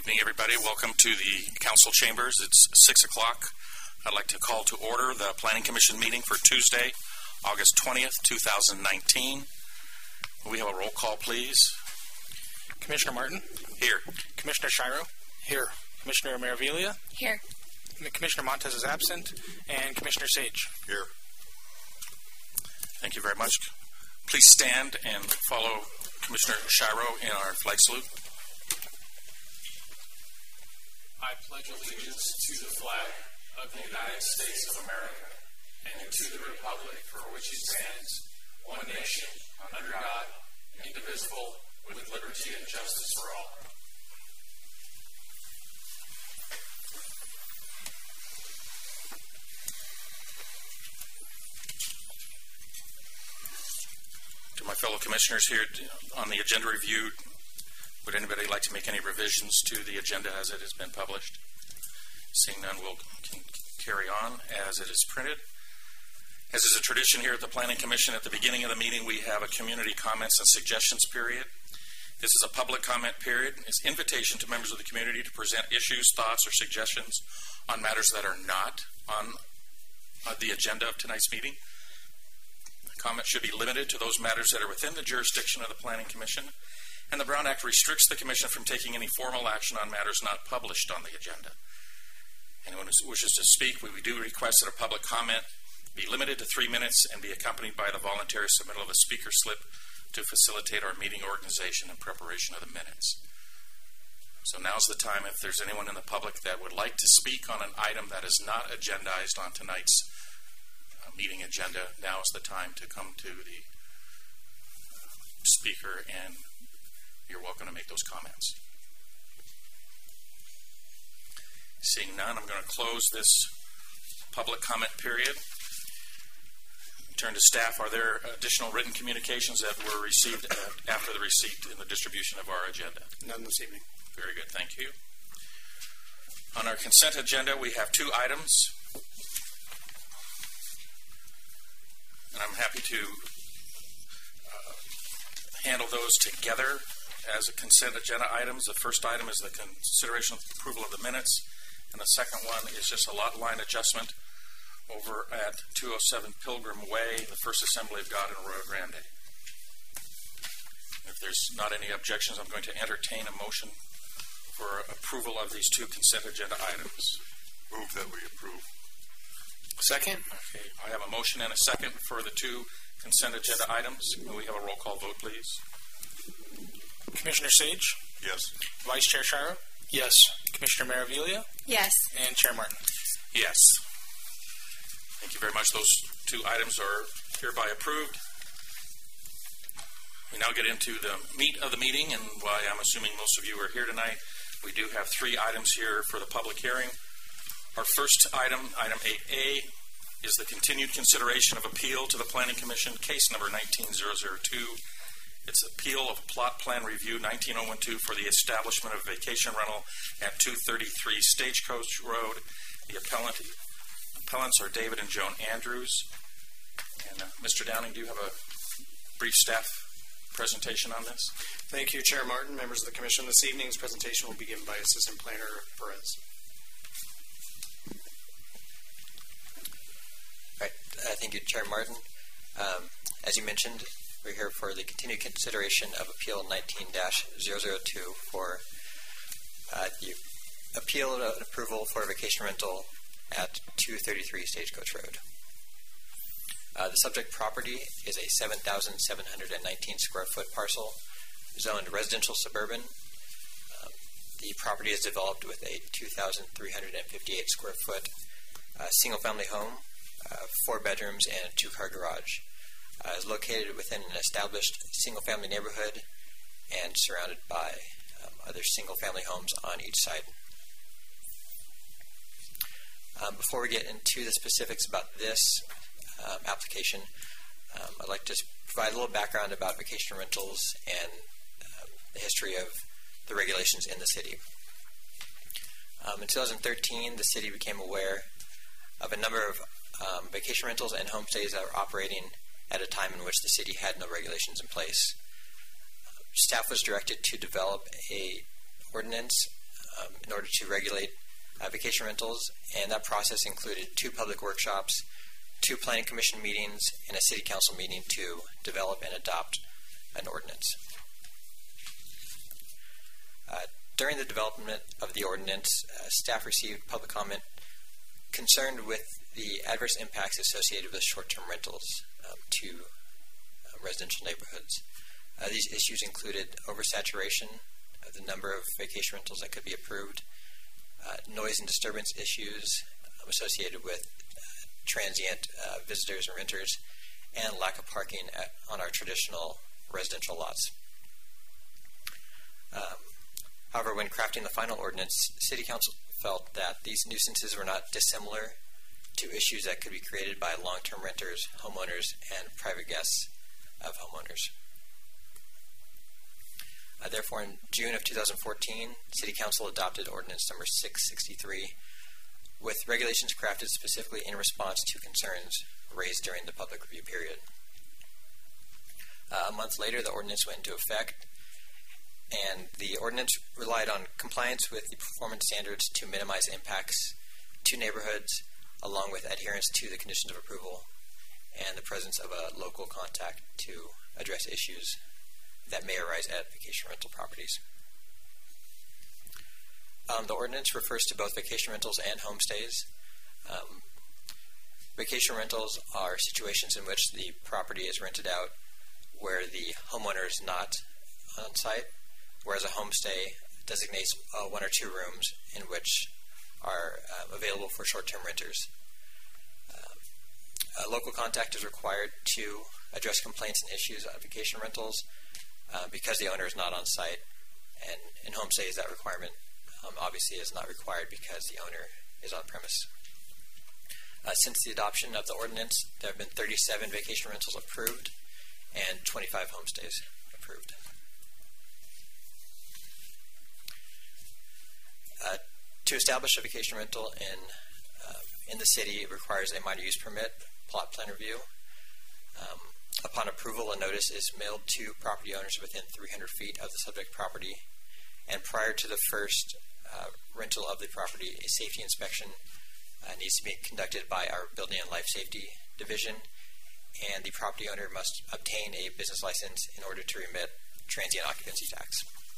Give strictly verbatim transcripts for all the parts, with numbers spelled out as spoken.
evening, everybody. Welcome to the council chambers. It's six o'clock. I'd like to call to order the Planning Commission meeting for Tuesday, August twentieth, two thousand nineteen. We have a roll call, please. Commissioner Martin? Here. Commissioner Shiro? Here. Commissioner Maravilla? Here. Commissioner Montez is absent. And Commissioner Sage? Here. Thank you very much. Please stand and follow Commissioner Shiro in our flag salute. I pledge allegiance to the flag of the United States of America and to the republic for which it stands, one nation, under God, indivisible, with liberty and justice for all. To my fellow commissioners here on the agenda review, would anybody like to make any revisions to the agenda as it has been published? Seeing none, we'll can carry on as it is printed. As is a tradition here at the Planning Commission, at the beginning of the meeting, we have a community comments and suggestions period. This is a public comment period. It's an invitation to members of the community to present issues, thoughts, or suggestions on matters that are not on uh, the agenda of tonight's meeting. The comment should be limited to those matters that are within the jurisdiction of the Planning Commission. And the Brown Act restricts the Commission from taking any formal action on matters not published on the agenda. Anyone who wishes to speak, we do request that a public comment be limited to three minutes and be accompanied by the voluntary submittal of a speaker slip to facilitate our meeting organization and preparation of the minutes. So now's the time, if there's anyone in the public that would like to speak on an item that is not agendized on tonight's uh, meeting agenda, now is the time to come to the speaker, and you're welcome to make those comments. Seeing none, I'm going to close this public comment period. Turn to staff. Are there additional written communications that were received after the receipt and the distribution of our agenda? None this evening. Very good, thank you. On our consent agenda, we have two items. And I'm happy to uh, handle those together as a consent agenda items. The first item is the consideration of the approval of the minutes, and the second one is just a lot line adjustment over at two oh seven Pilgrim Way, the First Assembly of God in Arroyo Grande. If there's not any objections, I'm going to entertain a motion for approval of these two consent agenda items. Move that we approve. Second. Okay, I have a motion and a second for the two consent agenda items. May we have a roll call vote, please? Commissioner Sage? Yes. Vice Chair Shiro? Yes. Commissioner Maravilla? Yes. And Chair Martin? Yes. Thank you very much. Those two items are hereby approved. We now get into the meat of the meeting, and why I'm assuming most of you are here tonight. We do have three items here for the public hearing. Our first item, item eight A, is the continued consideration of appeal to the Planning Commission, case number nineteen thousand two. It's appeal of plot plan review nineteen oh twelve for the establishment of vacation rental at two thirty-three Stagecoach Road. The appellant, appellants are David and Joan Andrews. And uh, Mister Downing, do you have a brief staff presentation on this? Thank you, Chair Martin, members of the Commission. This evening's presentation will be given by Assistant Planner Perez. All right. Uh, thank you, Chair Martin. Um, as you mentioned, we're here for the continued consideration of Appeal nineteen dash zero zero two for uh, the appeal of approval for vacation rental at two thirty-three Stagecoach Road. Uh, the subject property is a seven thousand seven hundred nineteen square foot parcel zoned residential suburban. Um, the property is developed with a two thousand three hundred fifty-eight square foot uh, single family home, uh, four bedrooms, and a two car garage. Uh, is located within an established single-family neighborhood and surrounded by um, other single-family homes on each side. Um, before we get into the specifics about this um, application, um, I'd like to provide a little background about vacation rentals and um, the history of the regulations in the city. Um, in two thousand thirteen, the city became aware of a number of um, vacation rentals and homestays that were operating at a time in which the city had no regulations in place. Uh, staff was directed to develop a ordinance um, in order to regulate uh, vacation rentals, and that process included two public workshops, two planning commission meetings, and a city council meeting to develop and adopt an ordinance. Uh, during the development of the ordinance, uh, staff received public comment concerned with the adverse impacts associated with short-term rentals um, to uh, residential neighborhoods. Uh, these issues included oversaturation of the number of vacation rentals that could be approved, uh, noise and disturbance issues um, associated with uh, transient uh, visitors and renters, and lack of parking at, on our traditional residential lots. Um, however, when crafting the final ordinance, City Council felt that these nuisances were not dissimilar to issues that could be created by long-term renters, homeowners, and private guests of homeowners. Uh, therefore, in June of two thousand fourteen, City Council adopted Ordinance Number six sixty-three, with regulations crafted specifically in response to concerns raised during the public review period. Uh, a month later, the ordinance went into effect, and the ordinance relied on compliance with the performance standards to minimize impacts to neighborhoods, along with adherence to the conditions of approval and the presence of a local contact to address issues that may arise at vacation rental properties. Um, the ordinance refers to both vacation rentals and homestays. Um, vacation rentals are situations in which the property is rented out where the homeowner is not on site, whereas a homestay designates uh, one or two rooms in which are uh, available for short-term renters. Uh, a local contact is required to address complaints and issues on vacation rentals uh, because the owner is not on site, and in homestays that requirement um, obviously is not required because the owner is on premise. Uh, since the adoption of the ordinance, there have been thirty-seven vacation rentals approved and twenty-five homestays approved. Uh, to establish a vacation rental in uh, in the city, it requires a minor use permit, plot plan review. Um, upon approval, a notice is mailed to property owners within three hundred feet of the subject property, and prior to the first uh, rental of the property, a safety inspection uh, needs to be conducted by our Building and Life Safety Division, and the property owner must obtain a business license in order to remit transient occupancy tax.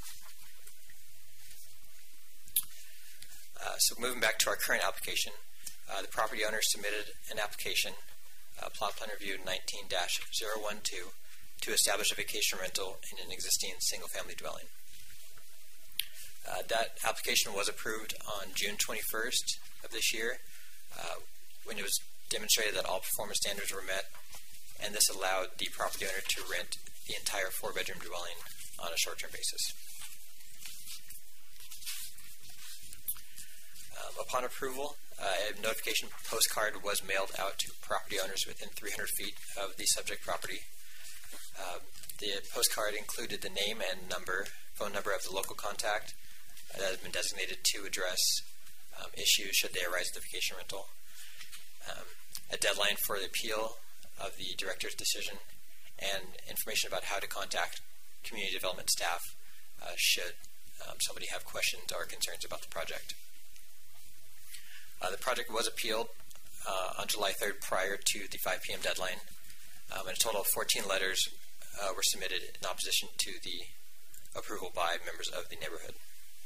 Uh, so moving back to our current application, uh, the property owner submitted an application, uh, plot plan review nineteen dash zero one two, to establish a vacation rental in an existing single-family dwelling. Uh, that application was approved on June twenty-first of this year, uh, when it was demonstrated that all performance standards were met, and this allowed the property owner to rent the entire four-bedroom dwelling on a short-term basis. Um, upon approval, uh, a notification postcard was mailed out to property owners within three hundred feet of the subject property. Uh, the postcard included the name and number, phone number of the local contact that has been designated to address um, issues should they arise at the vacation rental, um, a deadline for the appeal of the director's decision, and information about how to contact community development staff uh, should um, somebody have questions or concerns about the project. Uh, the project was appealed uh, on July third prior to the five p.m. deadline, um, and a total of fourteen letters uh, were submitted in opposition to the approval by members of the neighborhood.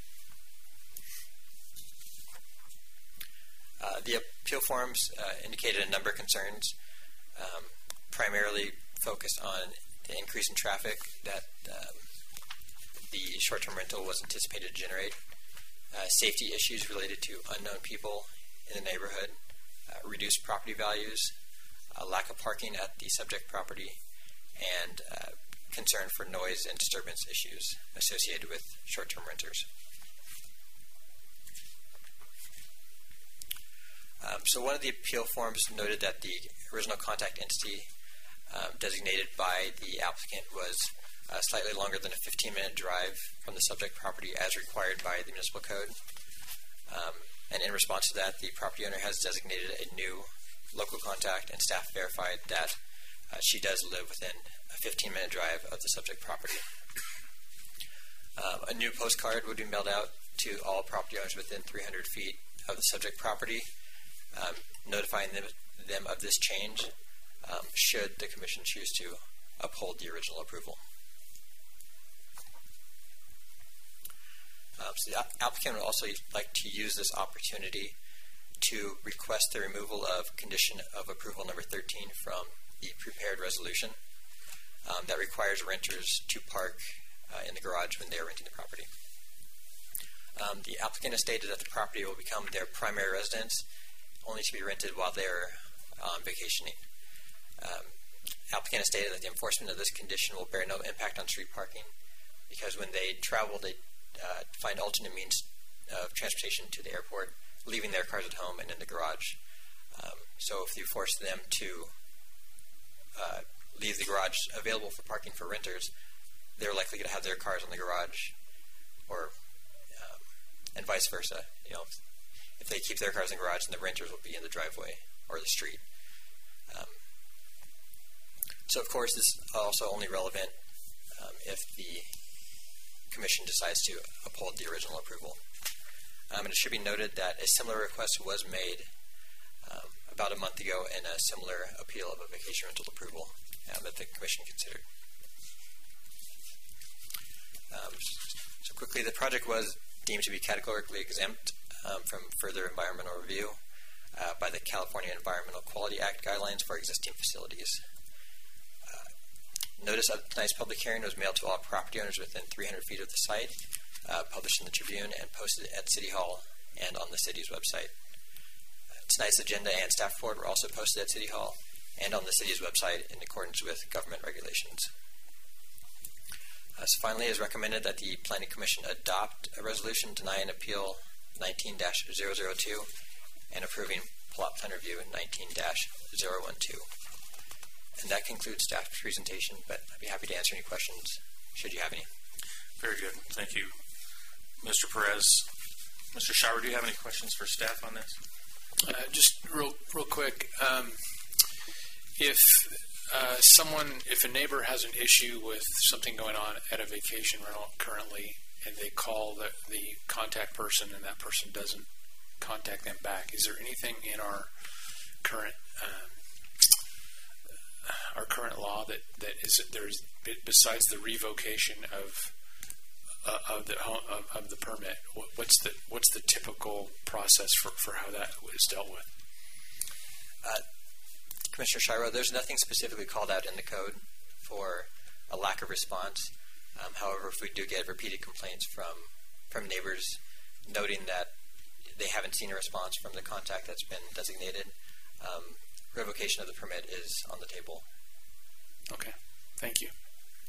Uh, the appeal forms uh, indicated a number of concerns, um, primarily focused on the increase in traffic that um, the short-term rental was anticipated to generate, uh, safety issues related to unknown people in the neighborhood, uh, reduced property values, a lack of parking at the subject property, and uh, concern for noise and disturbance issues associated with short-term renters. Um, so one of the appeal forms noted that the original contact entity um, designated by the applicant was uh, slightly longer than a fifteen minute drive from the subject property as required by the municipal code. Um, and in response to that, the property owner has designated a new local contact, and staff verified that uh, she does live within a fifteen minute drive of the subject property. Um, a new postcard would be mailed out to all property owners within three hundred feet of the subject property, um, notifying them, them of this change um, should the Commission choose to uphold the original approval. Um, so the applicant would also like to use this opportunity to request the removal of condition of approval number thirteen from the prepared resolution um, that requires renters to park uh, in the garage when they are renting the property. Um, the applicant has stated that the property will become their primary residence, only to be rented while they're um, vacationing. Um, applicant has stated that the enforcement of this condition will bear no impact on street parking because when they travel, they uh, find alternate means of transportation to the airport, leaving their cars at home and in the garage. Um, so if you force them to uh, leave the garage available for parking for renters, they're likely to have their cars in the garage, or um, and vice versa. You know, if they keep their cars in the garage, then the renters will be in the driveway or the street. Um, so, of course, this is also only relevant um, if the Commission decides to uphold the original approval. Um, and it should be noted that a similar request was made um, about a month ago in a similar appeal of a vacation rental approval um, that the Commission considered. Um, so quickly, the project was deemed to be categorically exempt um, from further environmental review uh, by the California Environmental Quality Act guidelines for existing facilities. Uh, notice of tonight's public hearing was mailed to all property owners within three hundred feet of the site, uh, published in the Tribune, and posted at City Hall and on the city's website. Uh, tonight's agenda and staff report were also posted at City Hall and on the city's website in accordance with government regulations. Uh, so finally, it is recommended that the Planning Commission adopt a resolution denying Appeal nineteen dash zero zero two and approving plot plan review nineteen dash zero one two. And that concludes staff's presentation, but I'd be happy to answer any questions, should you have any. Very good. Thank you, Mister Perez. Mister Schauer, do you have any questions for staff on this? Uh, just real, real quick. Um, if Uh, someone, if a neighbor has an issue with something going on at a vacation rental currently, and they call the, the contact person, and that person doesn't contact them back, is there anything in our current um, our current law that that is there's besides the revocation of uh, of the of, of the permit? What, what's the what's the typical process for, for how that is dealt with? Uh, Commissioner Shiro, there's nothing specifically called out in the code for a lack of response. Um, however, if we do get repeated complaints from from neighbors noting that they haven't seen a response from the contact that's been designated, um, revocation of the permit is on the table. Okay. Thank you.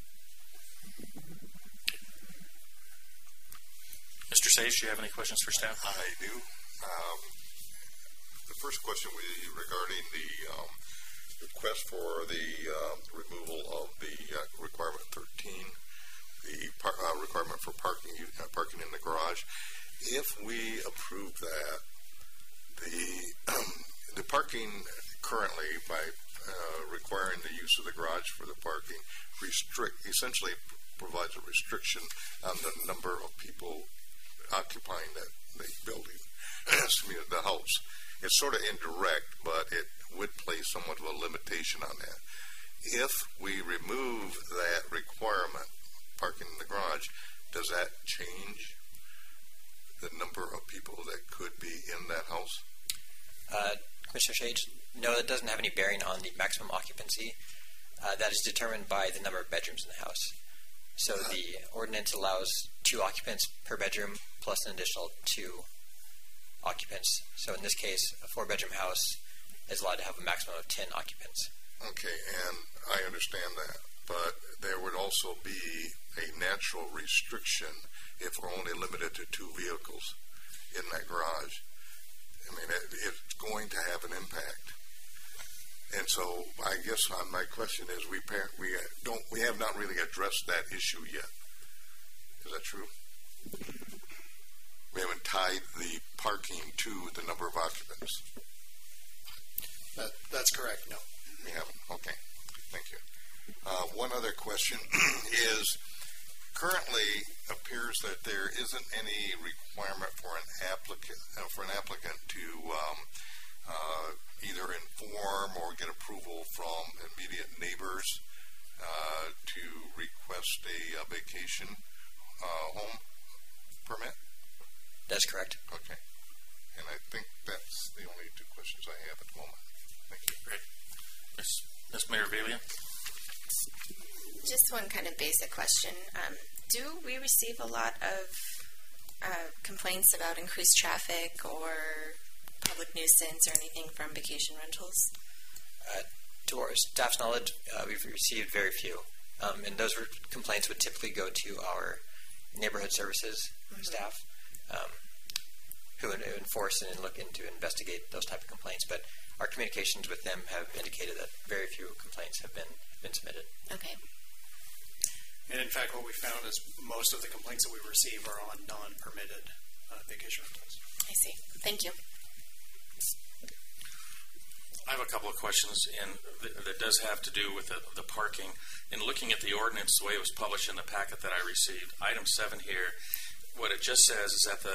Mister Sage, do you have any questions for staff? I do. Um, the first question was regarding the um, request for the uh, removal of the uh, requirement thirteen, the par uh, requirement for parking uh, parking in the garage. If we approve that, the um, the parking currently by uh, requiring the use of the garage for the parking restrict essentially provides a restriction on the number of people occupying that the building, excuse me, the house. It's sort of indirect, but it would place somewhat of a limitation on that. If we remove that requirement, parking in the garage, does that change the number of people that could be in that house? Uh, Commissioner Shades, no, that doesn't have any bearing on the maximum occupancy. Uh, that is determined by the number of bedrooms in the house. So uh, the ordinance allows two occupants per bedroom plus an additional two occupants. So in this case, a four-bedroom house is allowed to have a maximum of ten occupants. Okay, and I understand that, but there would also be a natural restriction if we're only limited to two vehicles in that garage. I mean, it, it's going to have an impact. And so I guess uh, my question is, we we don't we have not really addressed that issue yet. Is that true? We haven't tied the parking to the number of occupants. That, that's correct, no. We haven't. Okay. Thank you. Uh, one other question is, currently appears that there isn't any requirement for an applicant uh, for an applicant to um, uh, either inform or get approval from immediate neighbors uh, to request a, a vacation uh, home permit. That's correct. Okay, and I think that's the only two questions I have at the moment. Thank you. Great. Miz Miz Maravilla? Just one kind of basic question. Um, do we receive a lot of uh, complaints about increased traffic or public nuisance or anything from vacation rentals? Uh, to our staff's knowledge, uh, we've received very few. Um, and those re- complaints would typically go to our neighborhood services mm-hmm. staff, um, who would enforce and look into investigate those type of complaints. But our communications with them have indicated that very few complaints have been, been submitted. Okay. And in fact, what we found is most of the complaints that we receive are on non-permitted uh, vacation rentals. I see. Thank you. I have a couple of questions, and th- that does have to do with the, the parking. In looking at the ordinance, the way it was published in the packet that I received, item seven here, what it just says is that the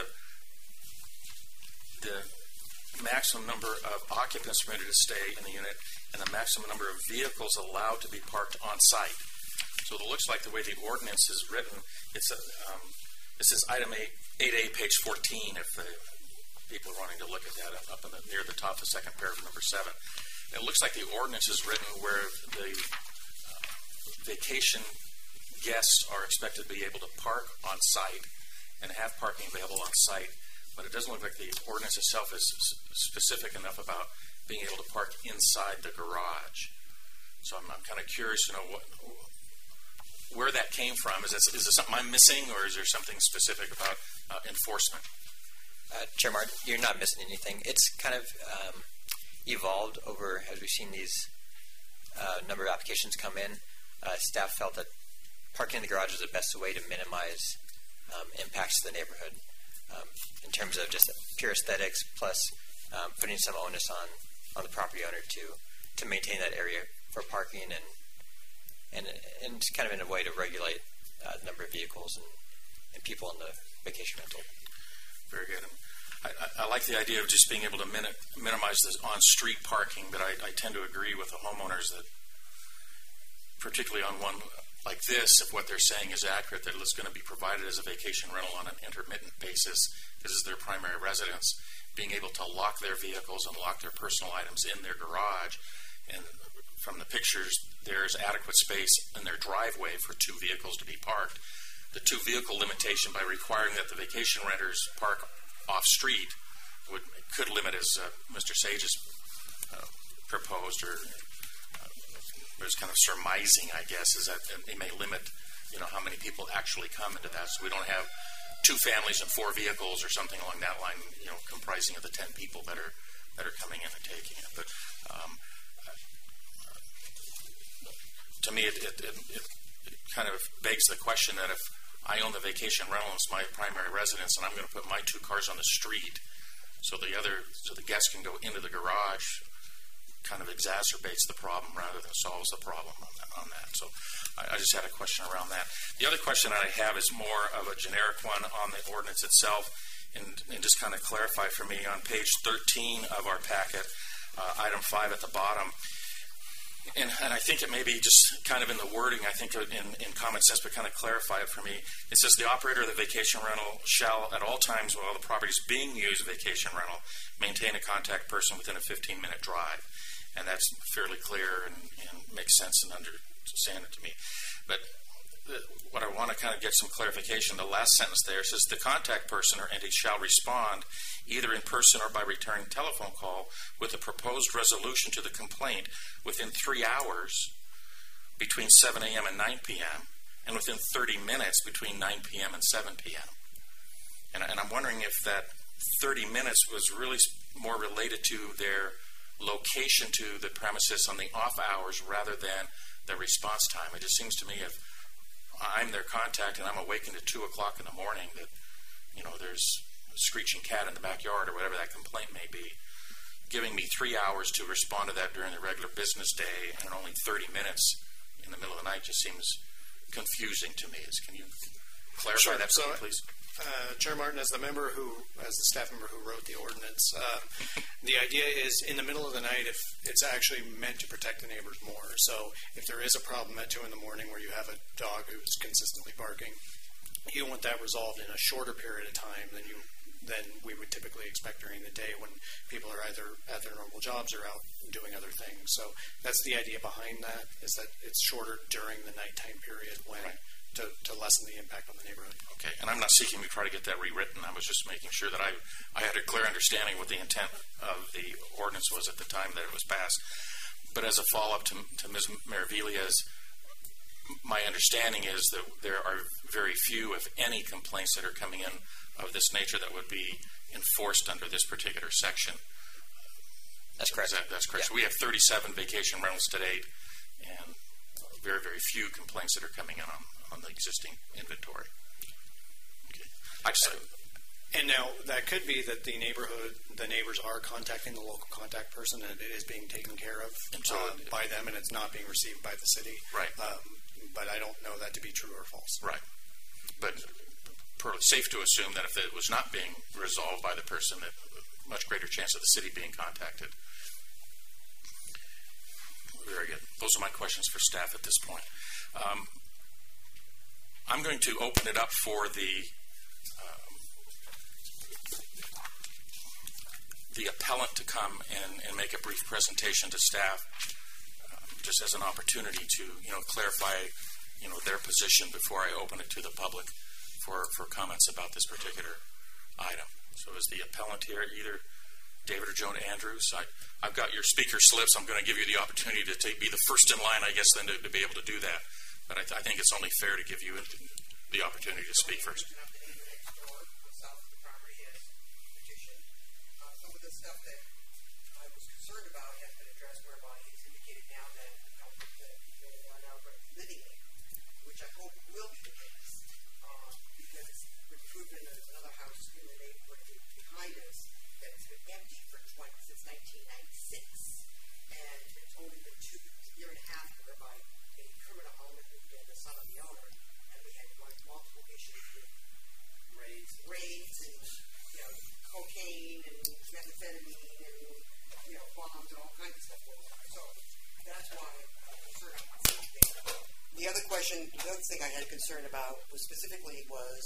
the maximum number of occupants permitted to stay in the unit and the maximum number of vehicles allowed to be parked on site. So it looks like the way the ordinance is written, it's a, um, this is item eight, eight A, page fourteen, if the people are wanting to look at that, up in the, near the top of the second paragraph, number seven. It looks like the ordinance is written where the uh, vacation guests are expected to be able to park on site and have parking available on site, but it doesn't look like the ordinance itself is specific enough about being able to park inside the garage. So I'm, I'm kind of curious to know what, where that came from. Is this, is this something I'm missing, or is there something specific about uh, enforcement? Uh, Chair Martin, you're not missing anything. It's kind of um, evolved over as we've seen these uh, number of applications come in. Uh, staff felt that parking in the garage is the best way to minimize um, impacts to the neighborhood um, in terms of just pure aesthetics, plus um, putting some onus on, on the property owner to to maintain that area for parking and and and kind of in a way to regulate uh, the number of vehicles and, and people in the vacation rental. Very good. I, I, I like the idea of just being able to min- minimize this on-street parking, but I, I tend to agree with the homeowners that, particularly on one like this, if what they're saying is accurate, that it's going to be provided as a vacation rental on an intermittent basis, this is their primary residence, being able to lock their vehicles and lock their personal items in their garage. And from the pictures, there's adequate space in their driveway for two vehicles to be parked. The two vehicle limitation by requiring that the vacation renters park off-street would could limit, as uh, Mister Sage has uh, proposed, or uh, was kind of surmising, I guess, is that they may limit, you know, how many people actually come into that. So we don't have two families and four vehicles or something along that line, you know, comprising of the ten people that are that are coming in and taking it. But um, to me, it, it, it, it kind of begs the question that if I own the vacation rental and it's my primary residence, and I'm going to put my two cars on the street, so the other, so the guests can go into the garage, kind of exacerbates the problem rather than solves the problem on that. On that. So I, I just had a question around that. The other question that I have is more of a generic one on the ordinance itself, and, and just kind of clarify for me on page thirteen of our packet, uh, item five at the bottom. And, and I think it may be just kind of in the wording, I think in, in common sense, but kind of clarify it for me. It says the operator of the vacation rental shall, at all times while the property is being used as a vacation rental, maintain a contact person within a fifteen-minute drive. And that's fairly clear and, and makes sense and understand it to me. But the, what I want to kind of get some clarification, the last sentence there says the contact person or entity shall respond either in person or by returning telephone call with a proposed resolution to the complaint within three hours between seven a.m. and nine p.m. and within thirty minutes between nine p.m. and seven p.m. And, and I'm wondering if that thirty minutes was really more related to their location to the premises on the off hours rather than the response time. It just seems to me if I'm their contact and I'm awakened at two o'clock in the morning that, you know, there's screeching cat in the backyard or whatever that complaint may be, giving me three hours to respond to that during the regular business day and only thirty minutes in the middle of the night just seems confusing to me. Is, can you clarify Sure. that for So, me, please? Uh, Chair Martin, as the member who, as the staff member who wrote the ordinance, uh, the idea is in the middle of the night, if it's actually meant to protect the neighbors more. So if there is a problem at two in the morning where you have a dog who's consistently barking, you want that resolved in a shorter period of time than you than we would typically expect during the day when people are either at their normal jobs or out doing other things. So that's the idea behind that, is that it's shorter during the nighttime period when. Right. To, to lessen the impact on the neighborhood. Okay, and I'm not seeking to try to get that rewritten. I was just making sure that I, I had a clear understanding what the intent of the ordinance was at the time that it was passed. But as a follow-up to, to Miz Maravilia's, my understanding is that there are very few, if any, complaints that are coming in of this nature that would be enforced under this particular section. That's correct. That, that's correct. Yeah. So we have thirty-seven vacation rentals to date, and very, very few complaints that are coming in on on the existing inventory. Okay. I just, And now that could be that the neighborhood, the neighbors are contacting the local contact person, and it is being taken care of And so uh, it- by them, and it's not being received by the city. Right. Um, but I don't know that to be true or false. right. But per, safe to assume that if it was not being resolved by the person, that much greater chance of the city being contacted. Very good. Those are my questions for staff at this point. Um, I'm going to open it up for the um, the appellant to come and, and make a brief presentation to staff, um, just as an opportunity to you know clarify you know their position before I open it to the public for, for comments about this particular item. So is the appellant here either David or Joan Andrews? I, I've got your speaker slips. I'm going to give you the opportunity to take, be the first in line, I guess, then to, to be able to do that. But I, th- I think it's only fair to give you the opportunity to speak first. Some of the stuff that I was concerned about has been addressed, whereby it's indicated now that people are now living there, which I hope will be the case, um, because it's been proven that there's another house in the neighborhood behind us that has been empty for twenty since nineteen ninety-six, and it's only been two year and a half whereby a criminal element moved in, the son of the owner, and we had like multiple issues with raids, raids, and you know, cocaine and methamphetamine and you know, bombs and all kinds of stuff going on. So that's why I'm concerned about something. The other question, the other thing I had concern about was specifically was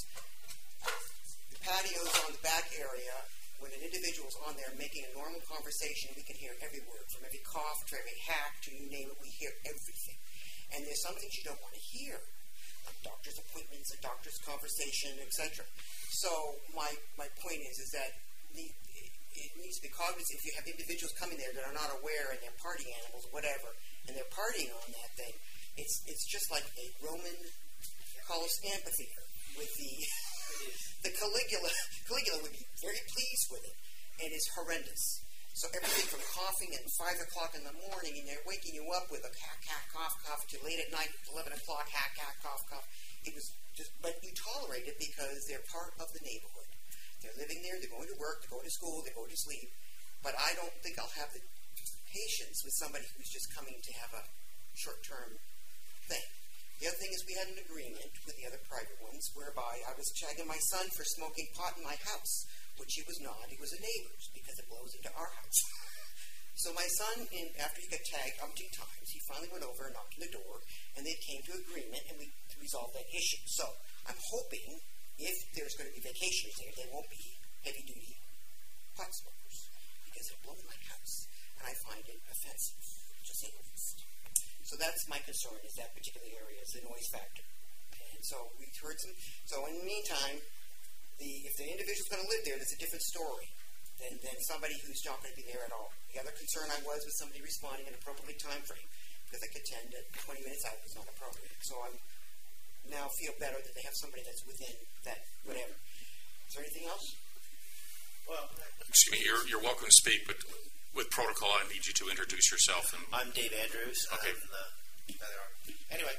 the patios on the back area. When an individual's on there making a normal conversation, we can hear every word, from every cough to every hack to you name it, we hear everything. And there's some things you don't want to hear, like doctor's appointments, a doctor's conversation, et cetera. So my my point is is that the, it, it needs to be cognizant. If you have individuals coming there that are not aware and they're party animals, whatever, and they're partying on that thing, it's it's just like a Roman Colosseum amphitheater with the the Caligula. Caligula would be very pleased with it, and it's horrendous. So everything from coughing at five o'clock in the morning, and they're waking you up with a hack, hack, cough, cough, to late at night, eleven o'clock, hack, hack, cough, cough. It was just, but you tolerate it because they're part of the neighborhood. They're living there, they're going to work, they're going to school, they're going to sleep. But I don't think I'll have the patience with somebody who's just coming to have a short-term thing. The other thing is we had an agreement with the other private ones whereby I was tagging my son for smoking pot in my house, which he was not. He was a neighbor's because it blows into our house. So my son, in, after he got tagged umpteen times, he finally went over and knocked on the door, and they came to agreement, and we resolved that issue. So I'm hoping if there's going to be vacationers there, they won't be heavy-duty pot smokers because they're blowing my house, and I find it offensive, to say the least. So that's my concern, is that particular area is the noise factor. And so we've heard some. So in the meantime, the if the individual's going to live there, there's a different story than, than somebody who's not going to be there at all. The other concern I was with somebody responding in an appropriate time frame, because I could tend that twenty minutes out was not appropriate. So I now feel better that they have somebody that's within that whatever. Is there anything else? Well, excuse me, you're, you're welcome to speak, but with protocol, I need you to introduce yourself. And I'm Dave Andrews. Okay. I'm the, anyway,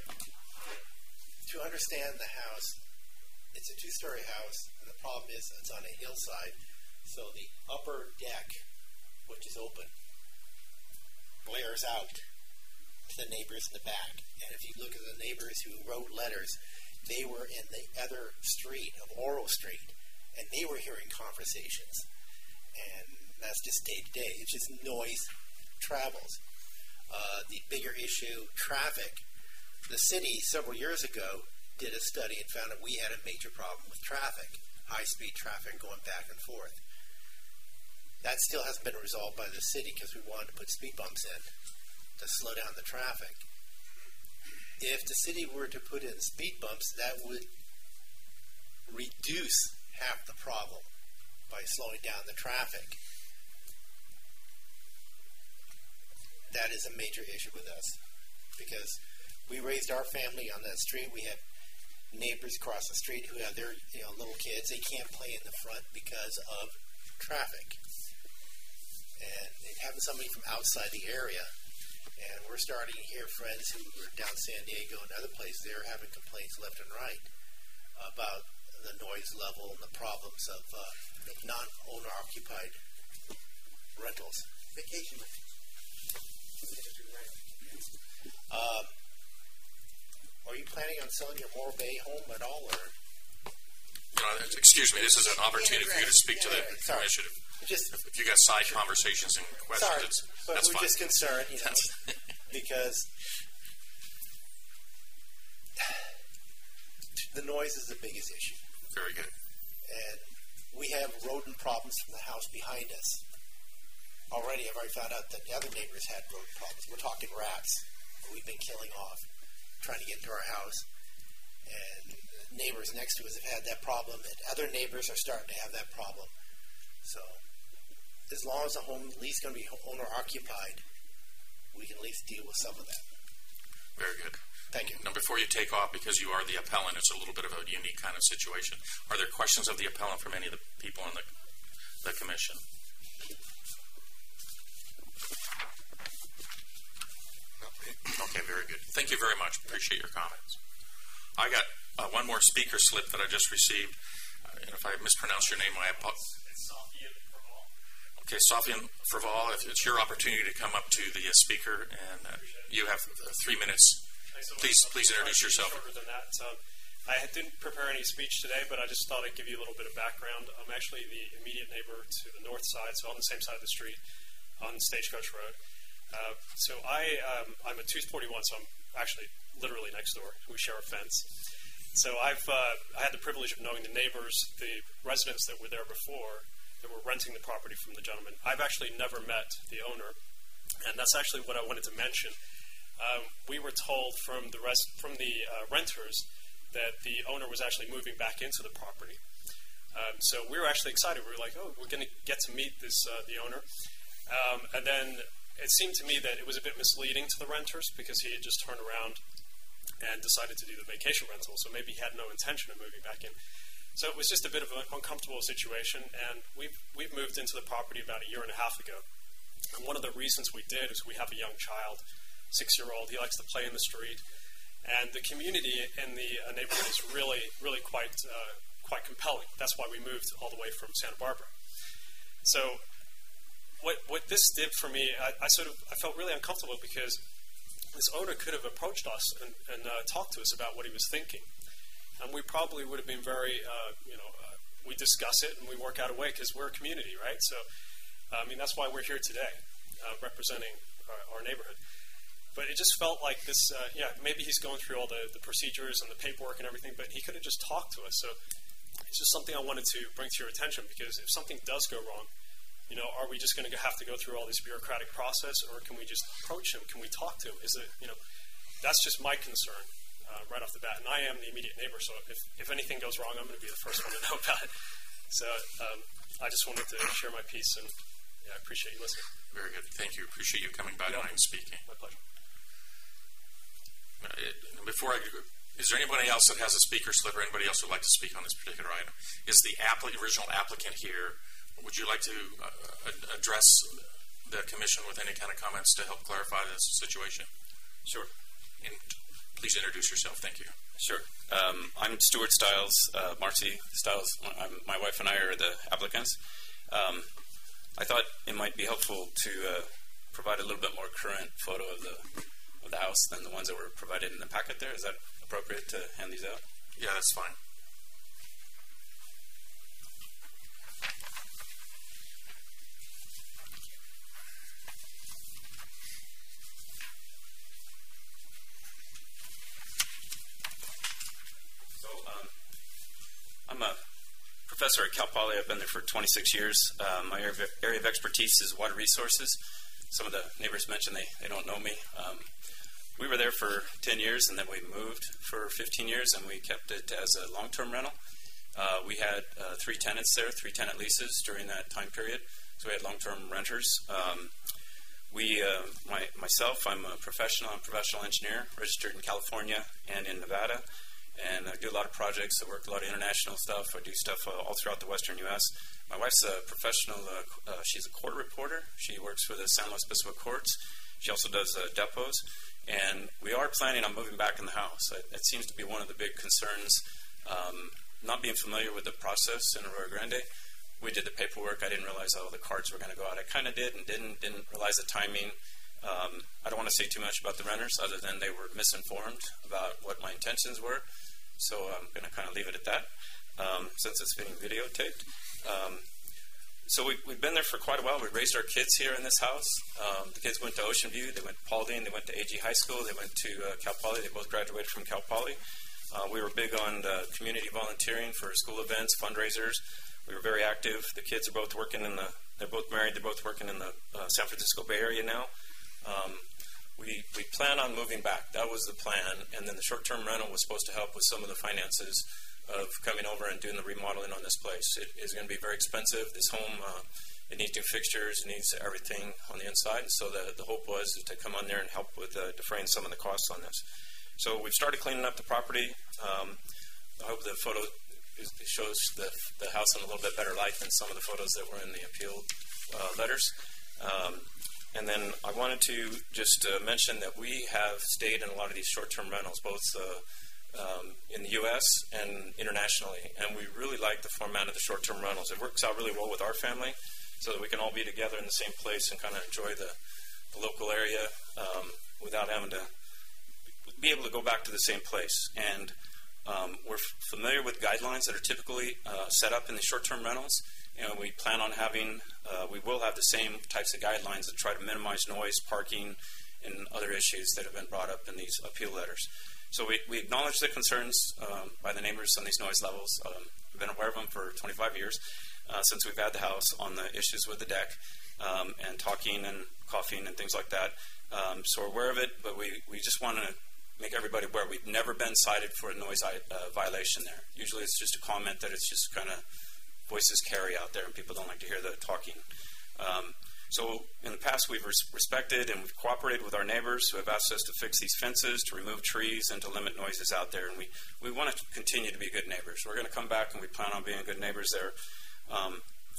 to understand the house, it's a two-story house, and the problem is it's on a hillside, so the upper deck, which is open, glares out to the neighbors in the back. And if you look at the neighbors who wrote letters, they were in the other street of Oro Street, and they were hearing conversations. And that's just day to day. It's just noise travels. Uh, the bigger issue, traffic. The city several years ago did a study and found that we had a major problem with traffic, high-speed traffic going back and forth. That still hasn't been resolved by the city because we wanted to put speed bumps in to slow down the traffic. If the city were to put in speed bumps, that would reduce half the problem by slowing down the traffic. That is a major issue with us because we raised our family on that street. We have neighbors across the street who have their you know, little kids. They can't play in the front because of traffic. And having somebody from outside the area, and we're starting to hear friends who are down San Diego and other places, they're having complaints left and right about the noise level and the problems of uh, non-owner occupied rentals. Vacation rentals. Um, are you planning on selling your Morro Bay home at all, or? You know, excuse me, this is an opportunity for you to speak to the Sorry. commission. Just, If you got side conversations and questions, sorry, it's, but that's we're fine. just concerned, you know, because the noise is the biggest issue. Very good. And we have rodent problems from the house behind us. Already, I've already found out that the other neighbors had rodent problems. We're talking rats that we've been killing off, trying to get into our house. And neighbors next to us have had that problem, and other neighbors are starting to have that problem. So, as long as the home at least going to be owner occupied, we can at least deal with some of that. Very good. Thank you. Now, before you take off, because you are the appellant, it's a little bit of a unique kind of situation. Are there questions of the appellant from any of the people on the, the commission? Okay, very good. Thank you very much. Appreciate your comments. I got uh, one more speaker slip that I just received. Uh, and if I mispronounce your name, I apologize. It's Sofian Fraval. Okay, Sofian Fraval, if it's your opportunity to come up to the uh, speaker, and uh, you have uh, three minutes. So please, please introduce yourself. Shorter than that. So I didn't prepare any speech today, but I just thought I'd give you a little bit of background. I'm actually the immediate neighbor to the north side, so on the same side of the street, on Stagecoach Road. Uh, so I, um, I'm at two forty-one, so I'm actually literally next door. We share a fence. So I've uh, I had the privilege of knowing the neighbors, the residents that were there before, that were renting the property from the gentleman. I've actually never met the owner, and that's actually what I wanted to mention. Um, we were told from the rest from the uh, renters that the owner was actually moving back into the property. Um, so we were actually excited. We were like, oh, we're going to get to meet this uh, the owner. Um, and then it seemed to me that it was a bit misleading to the renters because he had just turned around and decided to do the vacation rental. So maybe he had no intention of moving back in. So it was just a bit of an uncomfortable situation. And we've, we've moved into the property about a year and a half ago. And one of the reasons we did is we have a young child, six-year-old. He likes to play in the street. And the community in the uh, neighborhood is really, really quite, uh, quite compelling. That's why we moved all the way from Santa Barbara. So what what this did for me, I, I sort of I felt really uncomfortable because this owner could have approached us and, and uh, talked to us about what he was thinking, and we probably would have been very, uh, you know, uh, we discuss it and we work out a way because we're a community, right? So, I mean, that's why we're here today, uh, representing our, our neighborhood. But it just felt like this, uh, yeah, maybe he's going through all the, the procedures and the paperwork and everything, but he could have just talked to us. So it's just something I wanted to bring to your attention because if something does go wrong, you know, are we just going to have to go through all this bureaucratic process, or can we just approach him? Can we talk to him? Is it, you know, that's just my concern uh, right off the bat. And I am the immediate neighbor, so if, if anything goes wrong, I'm going to be the first one to know about it. So um, I just wanted to share my piece, and yeah, I appreciate you listening. Very good. Thank you. Appreciate you coming by tonight and speaking. My pleasure. Uh, it, before I, is there anybody else that has a speaker slip, or anybody else who would like to speak on this particular item? Is the appli- original applicant here? Would you like to uh, address the commission with any kind of comments to help clarify this situation? Sure. And please introduce yourself. Thank you. Sure. Um, I'm Stuart Stiles, uh, Marcy Stiles. I'm, my wife and I are the applicants. Um, I thought it might be helpful to uh, provide a little bit more current photo of the of the house than the ones that were provided in the packet there. Is that appropriate to hand these out? Yeah, that's fine. So, um, I'm a professor at Cal Poly. I've been there for twenty-six years. Uh, my area of, area of expertise is water resources. Some of the neighbors mentioned they, they don't know me. Um, we were there for ten years, and then we moved for fifteen years, and we kept it as a long-term rental. Uh, we had uh, three tenants there, three tenant leases during that time period, so we had long-term renters. Um, we, uh, my, myself, I'm a professional, I'm a professional engineer, registered in California and in Nevada, and I do a lot of projects. I work a lot of international stuff. I do stuff uh, all throughout the western U S My wife's a professional. Uh, uh, she's a court reporter. She works for the San Luis Obispo courts. She also does uh, depots. And we are planning on moving back in the house. It, it seems to be one of the big concerns, um, not being familiar with the process in Arroyo Grande. We did the paperwork. I didn't realize all the cards were going to go out. I kind of did and didn't, didn't realize the timing. Um, I don't want to say too much about the renters other than they were misinformed about what my intentions were. So I'm going to kind of leave it at that um, since it's being videotaped. Um, so we, we've been there for quite a while. We raised our kids here in this house. Um, the kids went to Ocean View. They went to Paulding. They went to A G High School. They went to uh, Cal Poly. They both graduated from Cal Poly. Uh, we were big on uh, community volunteering for school events, fundraisers. We were very active. The kids are both working in the, they're both married. They're both working in the uh, San Francisco Bay Area now. Um, we, we plan on moving back. That was the plan. And then the short-term rental was supposed to help with some of the finances of coming over and doing the remodeling on this place. It is going to be very expensive. This home, uh, it needs new fixtures. It needs everything on the inside. So the, the hope was to come on there and help with uh, defraying some of the costs on this. So we've started cleaning up the property. Um, I hope the photo is, shows the, the house in a little bit better light than some of the photos that were in the appeal uh, letters. Um, and then I wanted to just uh, mention that we have stayed in a lot of these short-term rentals, both uh, um, in the U S and internationally. And we really like the format of the short-term rentals. It works out really well with our family so that we can all be together in the same place and kind of enjoy the, the local area um, without having to be able to go back to the same place. And um, we're f- familiar with guidelines that are typically uh, set up in the short-term rentals, and we plan on having, uh, we will have the same types of guidelines that try to minimize noise, parking, and other issues that have been brought up in these appeal letters. So we, we acknowledge the concerns um, by the neighbors on these noise levels. Um, I've been aware of them for twenty-five years uh, since we've had the house on the issues with the deck um, and talking and coughing and things like that. Um, so we're aware of it, but we, we just want to make everybody aware we've never been cited for a noise uh, violation there. Usually it's just a comment that it's just kind of voices carry out there and people don't like to hear the talking. Um, so in the past we've res- respected and we've cooperated with our neighbors who have asked us to fix these fences, to remove trees, and to limit noises out there. And we, we want to continue to be good neighbors. We're going to come back and we plan on being good neighbors there. Um,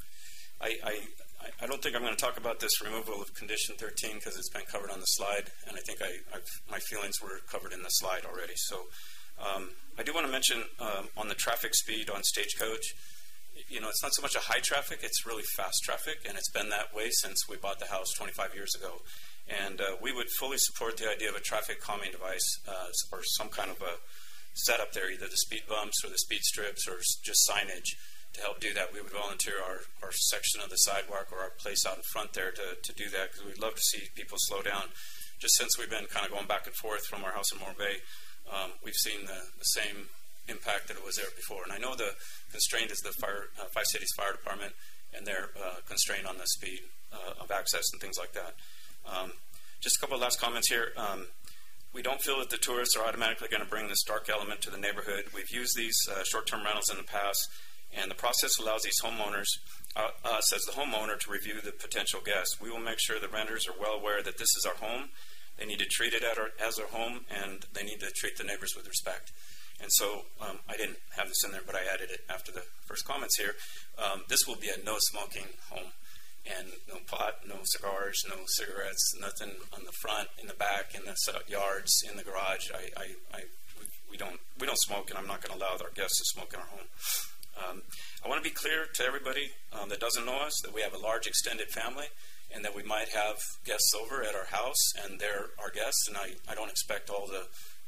I, I, I don't think I'm going to talk about this removal of condition thirteen because it's been covered on the slide, and I think I, I've, my feelings were covered in the slide already. So um, I do want to mention um, on the traffic speed on Stagecoach, you know, it's not so much a high traffic, it's really fast traffic, and it's been that way since we bought the house twenty-five years ago. And uh, we would fully support the idea of a traffic calming device uh, or some kind of a setup there, either the speed bumps or the speed strips or just signage. To help do that, we would volunteer our, our section of the sidewalk or our place out in front there to, to do that because we'd love to see people slow down. Just since we've been kind of going back and forth from our house in Morro Bay, um, we've seen the, the same impact that it was there before. And I know the constraint is the fire, uh, Five Cities Fire Department, and they're uh, constrained on the speed uh, of access and things like that. Um, just a couple of last comments here. Um, we don't feel that the tourists are automatically going to bring this dark element to the neighborhood. We've used these uh, short-term rentals in the past, and the process allows these homeowners, uh, us as the homeowner, to review the potential guests. We will make sure the renters are well aware that this is our home. They need to treat it at our, as their home, and they need to treat the neighbors with respect. And so um, I didn't have this in there, but I added it after the first comments here. Um, this will be a no-smoking home, and no pot, no cigars, no cigarettes, nothing on the front, in the back, in the yards, in the garage. I, I, I we don't we don't smoke, and I'm not going to allow our guests to smoke in our home. Um, I want to be clear to everybody um, that doesn't know us that we have a large extended family and that we might have guests over at our house, and they're our guests, and I, I don't expect all the,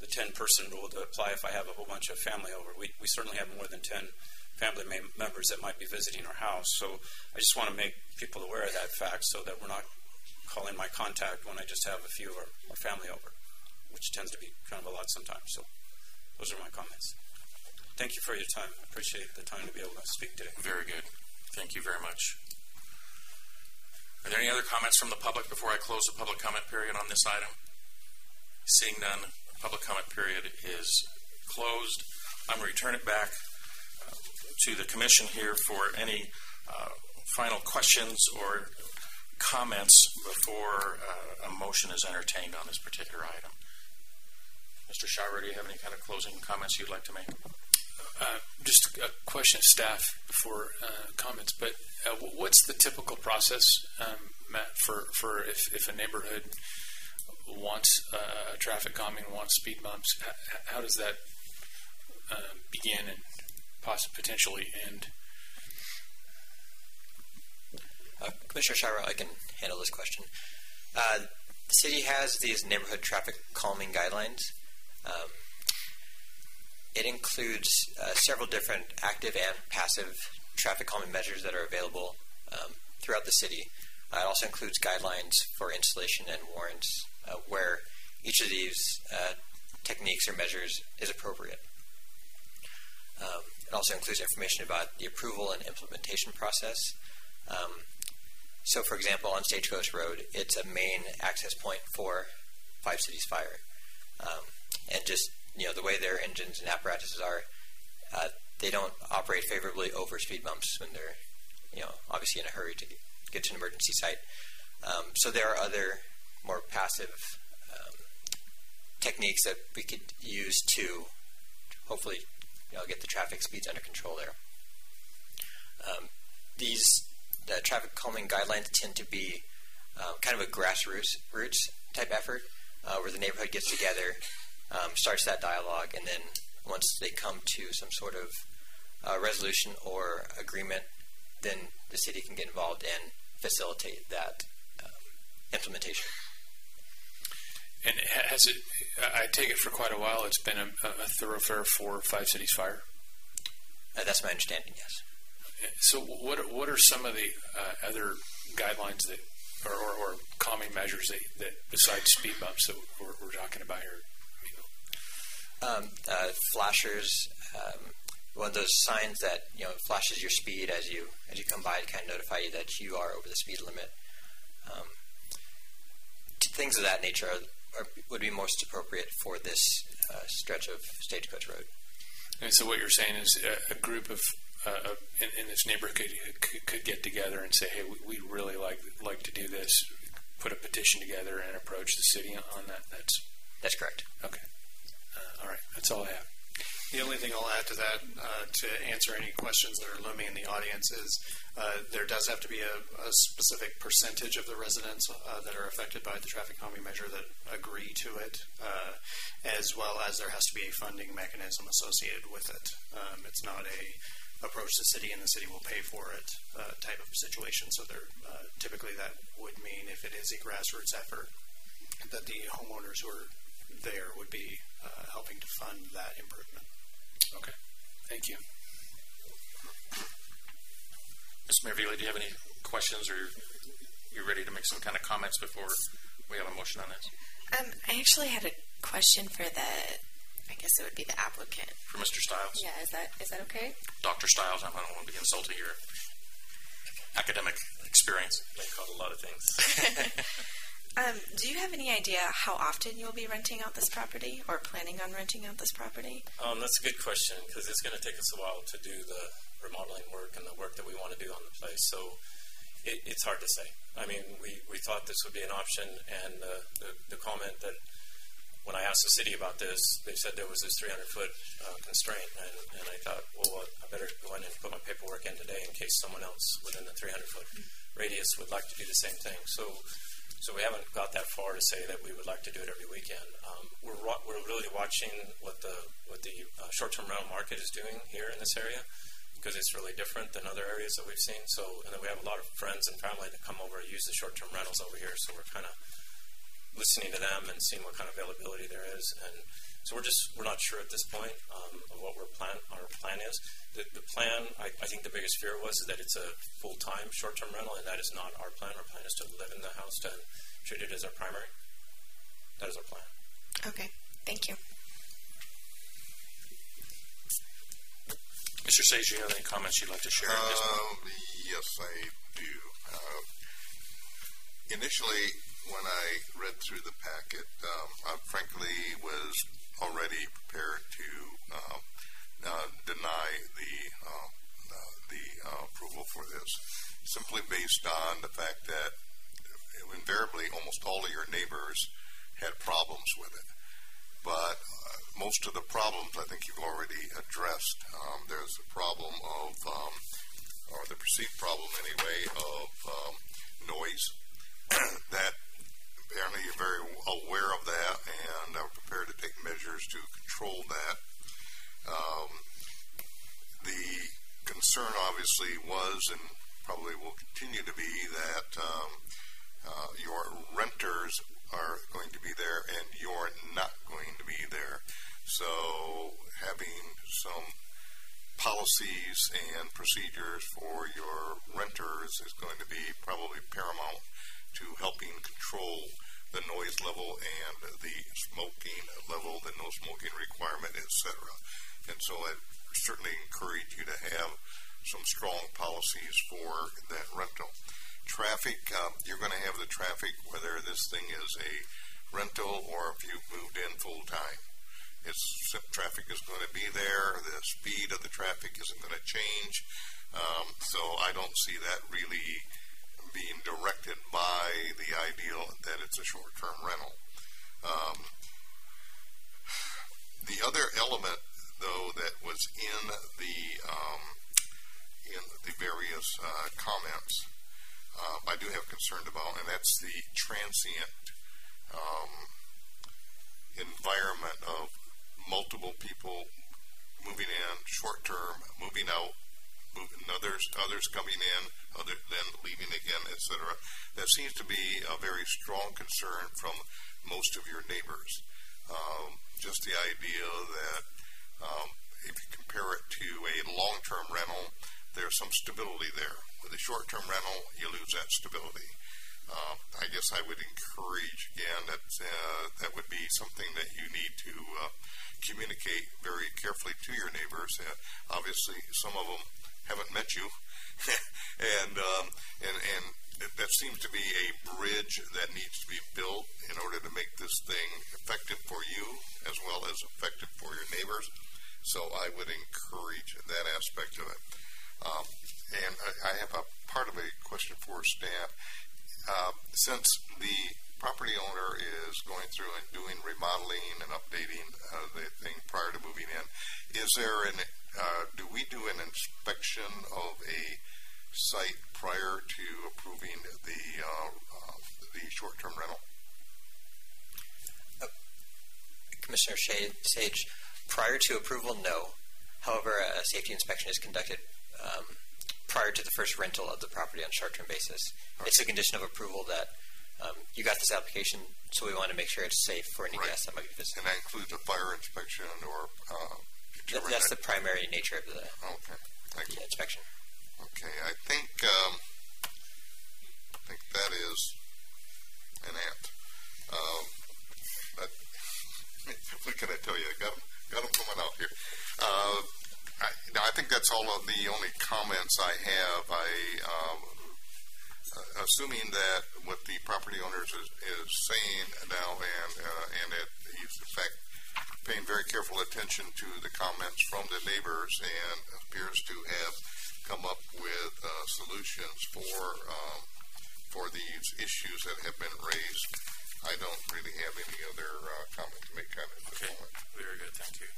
the ten-person rule to apply if I have a whole bunch of family over. We, we certainly have more than ten family mem- members that might be visiting our house. So I just want to make people aware of that fact so that we're not calling my contact when I just have a few of our, our family over, which tends to be kind of a lot sometimes. So those are my comments. Thank you for your time. I appreciate the time to be able to speak today. Very good. Thank you very much. Are there any other comments from the public before I close the public comment period on this item? Seeing none, the public comment period is closed. I'm going to return it back uh, to the commission here for any uh, final questions or comments before uh, a motion is entertained on this particular item. Mister Shire, do you have any kind of closing comments you'd like to make? Uh, just a question of staff before uh, comments, but uh, what's the typical process, um, Matt, for, for if, if a neighborhood wants uh, traffic calming, wants speed bumps, how, how does that uh, begin and possibly potentially end? Uh, Commissioner Shire, I can handle this question. Uh, the city has these neighborhood traffic calming guidelines. Um, It includes uh, several different active and passive traffic calming measures that are available um, throughout the city. Uh, it also includes guidelines for installation and warrants uh, where each of these uh, techniques or measures is appropriate. Um, it also includes information about the approval and implementation process. Um, so, for example, on Stagecoach Road, it's a main access point for Five Cities Fire. Um, and just You know, the way their engines and apparatuses are, uh, they don't operate favorably over speed bumps when they're, you know, obviously in a hurry to get to an emergency site. Um, so there are other more passive um, techniques that we could use to hopefully, you know, get the traffic speeds under control there. Um, these the traffic calming guidelines tend to be um, kind of a grassroots roots type effort uh, where the neighborhood gets together, Um, starts that dialogue, and then once they come to some sort of uh, resolution or agreement, then the city can get involved and facilitate that um, implementation. And has it, I take it for quite a while, it's been a, a thoroughfare for Five Cities Fire? Uh, that's my understanding, yes. So what are, what are some of the uh, other guidelines that, or, or, or calming measures that, that besides speed bumps that we're, we're talking about here? Um, uh, flashers, um, one of those signs that, you know, flashes your speed as you as you come by to kind of notify you that you are over the speed limit. Um, things of that nature are, are, would be most appropriate for this uh, stretch of Stagecoach Road. And so what you're saying is a, a group of uh, in, in this neighborhood could, could, could get together and say, hey, we, we really like like to do this, put a petition together and approach the city on that. That's that's correct. Okay. Uh, all right, that's all I have. The only thing I'll add to that, uh, to answer any questions that are looming in the audience, is uh, there does have to be a, a specific percentage of the residents uh, that are affected by the traffic calming measure that agree to it, uh, as well as there has to be a funding mechanism associated with it. Um, it's not a approach the city and the city will pay for it uh, type of situation. So there, uh, typically that would mean, if it is a grassroots effort, that the homeowners who are there would be uh, helping to fund that improvement. Okay. Thank you. Mister Maravilla, do you have any questions, or you're ready to make some kind of comments before we have a motion on this? Um, I actually had a question for the, I guess it would be the applicant. For Mister Stiles? Yeah, is that is that okay? Doctor Stiles, I don't want to be insulting your academic experience. They called a lot of things. Um, do you have any idea how often you'll be renting out this property or planning on renting out this property? Um, that's a good question, because it's going to take us a while to do the remodeling work and the work that we want to do on the place. So it, it's hard to say. I mean, we, we thought this would be an option, and uh, the, the comment that when I asked the city about this, they said there was this three hundred foot uh, constraint, and, and I thought, well, I better go in and put my paperwork in today in case someone else within the three hundred foot radius would like to do the same thing. So So we haven't got that far to say that we would like to do it every weekend. Um, we're we're really watching what the what the uh, short-term rental market is doing here in this area, because it's really different than other areas that we've seen. So, and then we have a lot of friends and family that come over and use the short-term rentals over here. So we're kind of listening to them and seeing what kind of availability there is. And So we're just we're not sure at this point um, of what our plan our plan is. The, the plan, I, I think the biggest fear was is that it's a full-time short-term rental, and that is not our plan. Our plan is to live in the house and treat it as our primary. That is our plan. Okay, thank you. Mister Sage, do you have any comments you'd like to share at this point? Uh, yes, I do. Uh, initially, when I read through the packet, um, I frankly was already prepared to uh, uh, deny the uh, uh, the uh, approval for this, simply based on the fact that invariably almost all of your neighbors had problems with it. But uh, most of the problems I think you've already addressed. Um, there's a problem of, um, or the perceived problem anyway, of um, noise. That apparently you're very aware of that and are prepared to take measures to control that. Um, the concern obviously was and probably will continue to be that um, uh, your renters are going to be there and you're not going to be there. So having some policies and procedures for your renters is going to be probably paramount to helping control the noise level and the smoking level, the no smoking requirement, et cetera. And so I certainly encourage you to have some strong policies for that rental. Traffic, uh, you're going to have the traffic whether this thing is a rental or if you've moved in full time. It's, traffic is going to be there. The speed of the traffic isn't going to change. Um, so I don't see that really being directed by the ideal that it's a short-term rental. Um, the other element, though, that was in the um, in the various uh, comments, uh, I do have concern about, and that's the transient um, environment of multiple people moving in, short-term, moving out, moving others, others coming in, other then leaving again, et cetera. That seems to be a very strong concern from most of your neighbors. Um, just the idea that um, if you compare it to a long-term rental, there's some stability there. With a short-term rental, you lose that stability. Uh, I guess I would encourage, again, that uh, that would be something that you need to uh, communicate very carefully to your neighbors. Uh, obviously, some of them haven't met you, and, um, and and that seems to be a bridge that needs to be built in order to make this thing effective for you as well as effective for your neighbors. So I would encourage that aspect of it. Um, and I, I have a part of a question for staff. Uh, since the property owner is going through and doing remodeling and updating uh, the thing prior to moving in, is there an uh, do we do an inspection of a site prior to approving the uh, uh, the short-term rental? Uh, Commissioner Sage, prior to approval, no. However, a safety inspection is conducted um, prior to the first rental of the property on a short-term basis. Okay. It's a condition of approval that um, you got this application, so we want to make sure it's safe for any right. guest that might be visiting. And that includes a fire inspection or uh, that, that's the primary nature of the, okay. Thank the you. inspection. Okay, I think um, I think that is an ant. Um, but what can I tell you? I got them, got them coming out here. Uh, I, now I think that's all of the only comments I have. I um, uh, assuming that what the property owners is, is saying now, and uh, and that he's in fact paying very careful attention to the comments from the neighbors and appears to have come up with uh, solutions for um, for these issues that have been raised. I don't really have any other uh, comment to make on it at this okay. moment. Very good, thank you.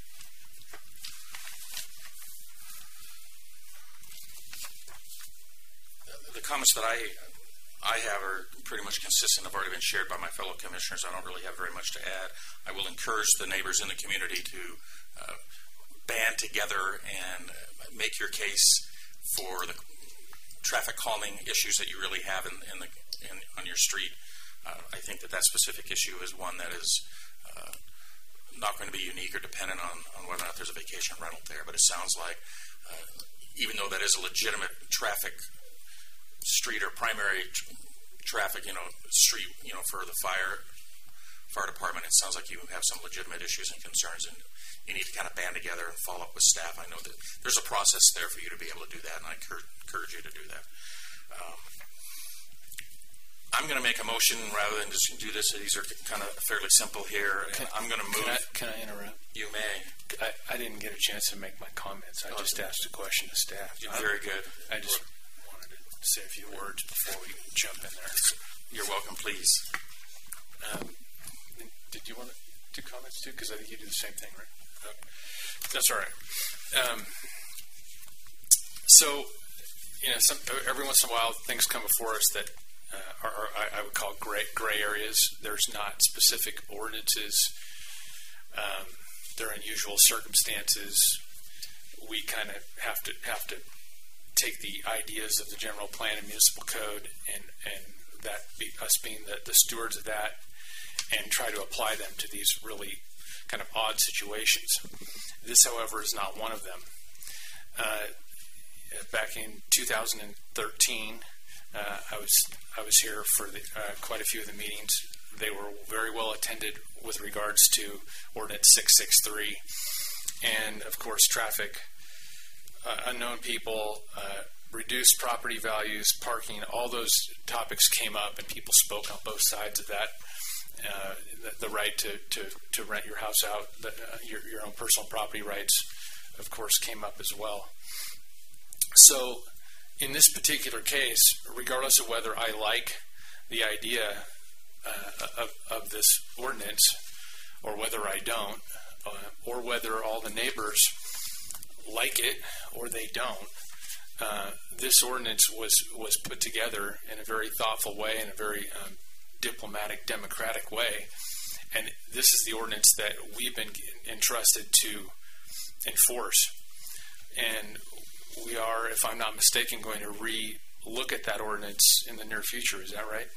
The comments that I I have are pretty much consistent, have already been shared by my fellow commissioners. I don't really have very much to add. I will encourage the neighbors in the community to uh, band together and make your case for the traffic calming issues that you really have in, in the in, on your street. Uh, I think that that specific issue is one that is uh, not going to be unique or dependent on, on whether or not there's a vacation rental there, but it sounds like uh, even though that is a legitimate traffic street or primary tr- traffic, you know, street, you know, for the fire fire department, it sounds like you have some legitimate issues and concerns, and you need to kind of band together and follow up with staff. I know that there's a process there for you to be able to do that, and I encourage you to do that. Um, I'm going to make a motion rather than just do this. These are kind of fairly simple here. Can, I'm going to move. Can I, can I interrupt? You may. I, I didn't get a chance to make my comments. I just asked a question to staff. You're very good. I just wanted to say a few words before we jump in there. You're welcome, please. Um, did you want to do comments too? Because I think you do the same thing, right? Oh, that's all right. Um, so, you know, some, every once in a while, things come before us that uh, are, are I, I would call gray gray areas. There's not specific ordinances. Um, there are unusual circumstances. We kind of have to have to take the ideas of the general plan and municipal code, and and that be us being the, the stewards of that, and try to apply them to these really kind of odd situations. This, however, is not one of them. Uh, back in two thousand thirteen, uh, I was I was here for the, uh, quite a few of the meetings. They were very well attended with regards to Ordinance six sixty-three, and of course, traffic, uh, unknown people, uh, reduced property values, parking. All those topics came up, and people spoke on both sides of that. Uh, the, the right to, to, to rent your house out, the, uh, your, your own personal property rights, of course, came up as well. So in this particular case, regardless of whether I like the idea uh, of, of this ordinance or whether I don't, uh, or whether all the neighbors like it or they don't, uh, this ordinance was, was put together in a very thoughtful way, in a very um, diplomatic, democratic way, and this is the ordinance that we've been entrusted to enforce. And we are, if I'm not mistaken, going to re-look at that ordinance in the near future. Is that right?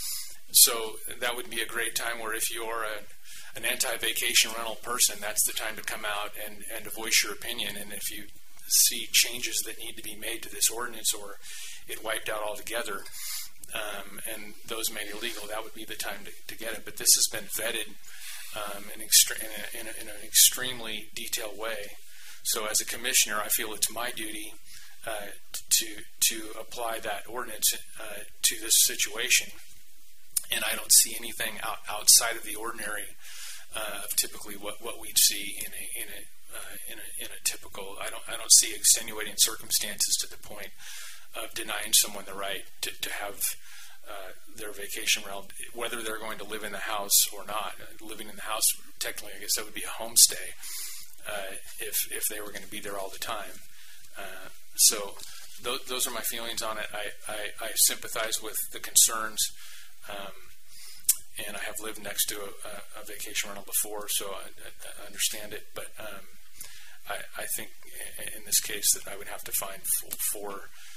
So that would be a great time where if you're a, an anti-vacation rental person, that's the time to come out and, and to voice your opinion. And if you see changes that need to be made to this ordinance, or it wiped out altogether, Um, and those made illegal, that would be the time to, to get it. But this has been vetted um, in, extre- in, a, in, a, in an extremely detailed way. So as a commissioner, I feel it's my duty uh, to to apply that ordinance uh, to this situation. And I don't see anything out, outside of the ordinary uh, of typically what, what we'd see in a in a, uh, in a in a typical. I don't I don't see extenuating circumstances to the point of denying someone the right to, to have uh, their vacation rental, whether they're going to live in the house or not. Living in the house, technically, I guess that would be a homestay uh, if if they were going to be there all the time. Uh, so th- those are my feelings on it. I, I, I sympathize with the concerns, um, and I have lived next to a, a vacation rental before, so I, I understand it. But um, I, I think in this case that I would have to find for, for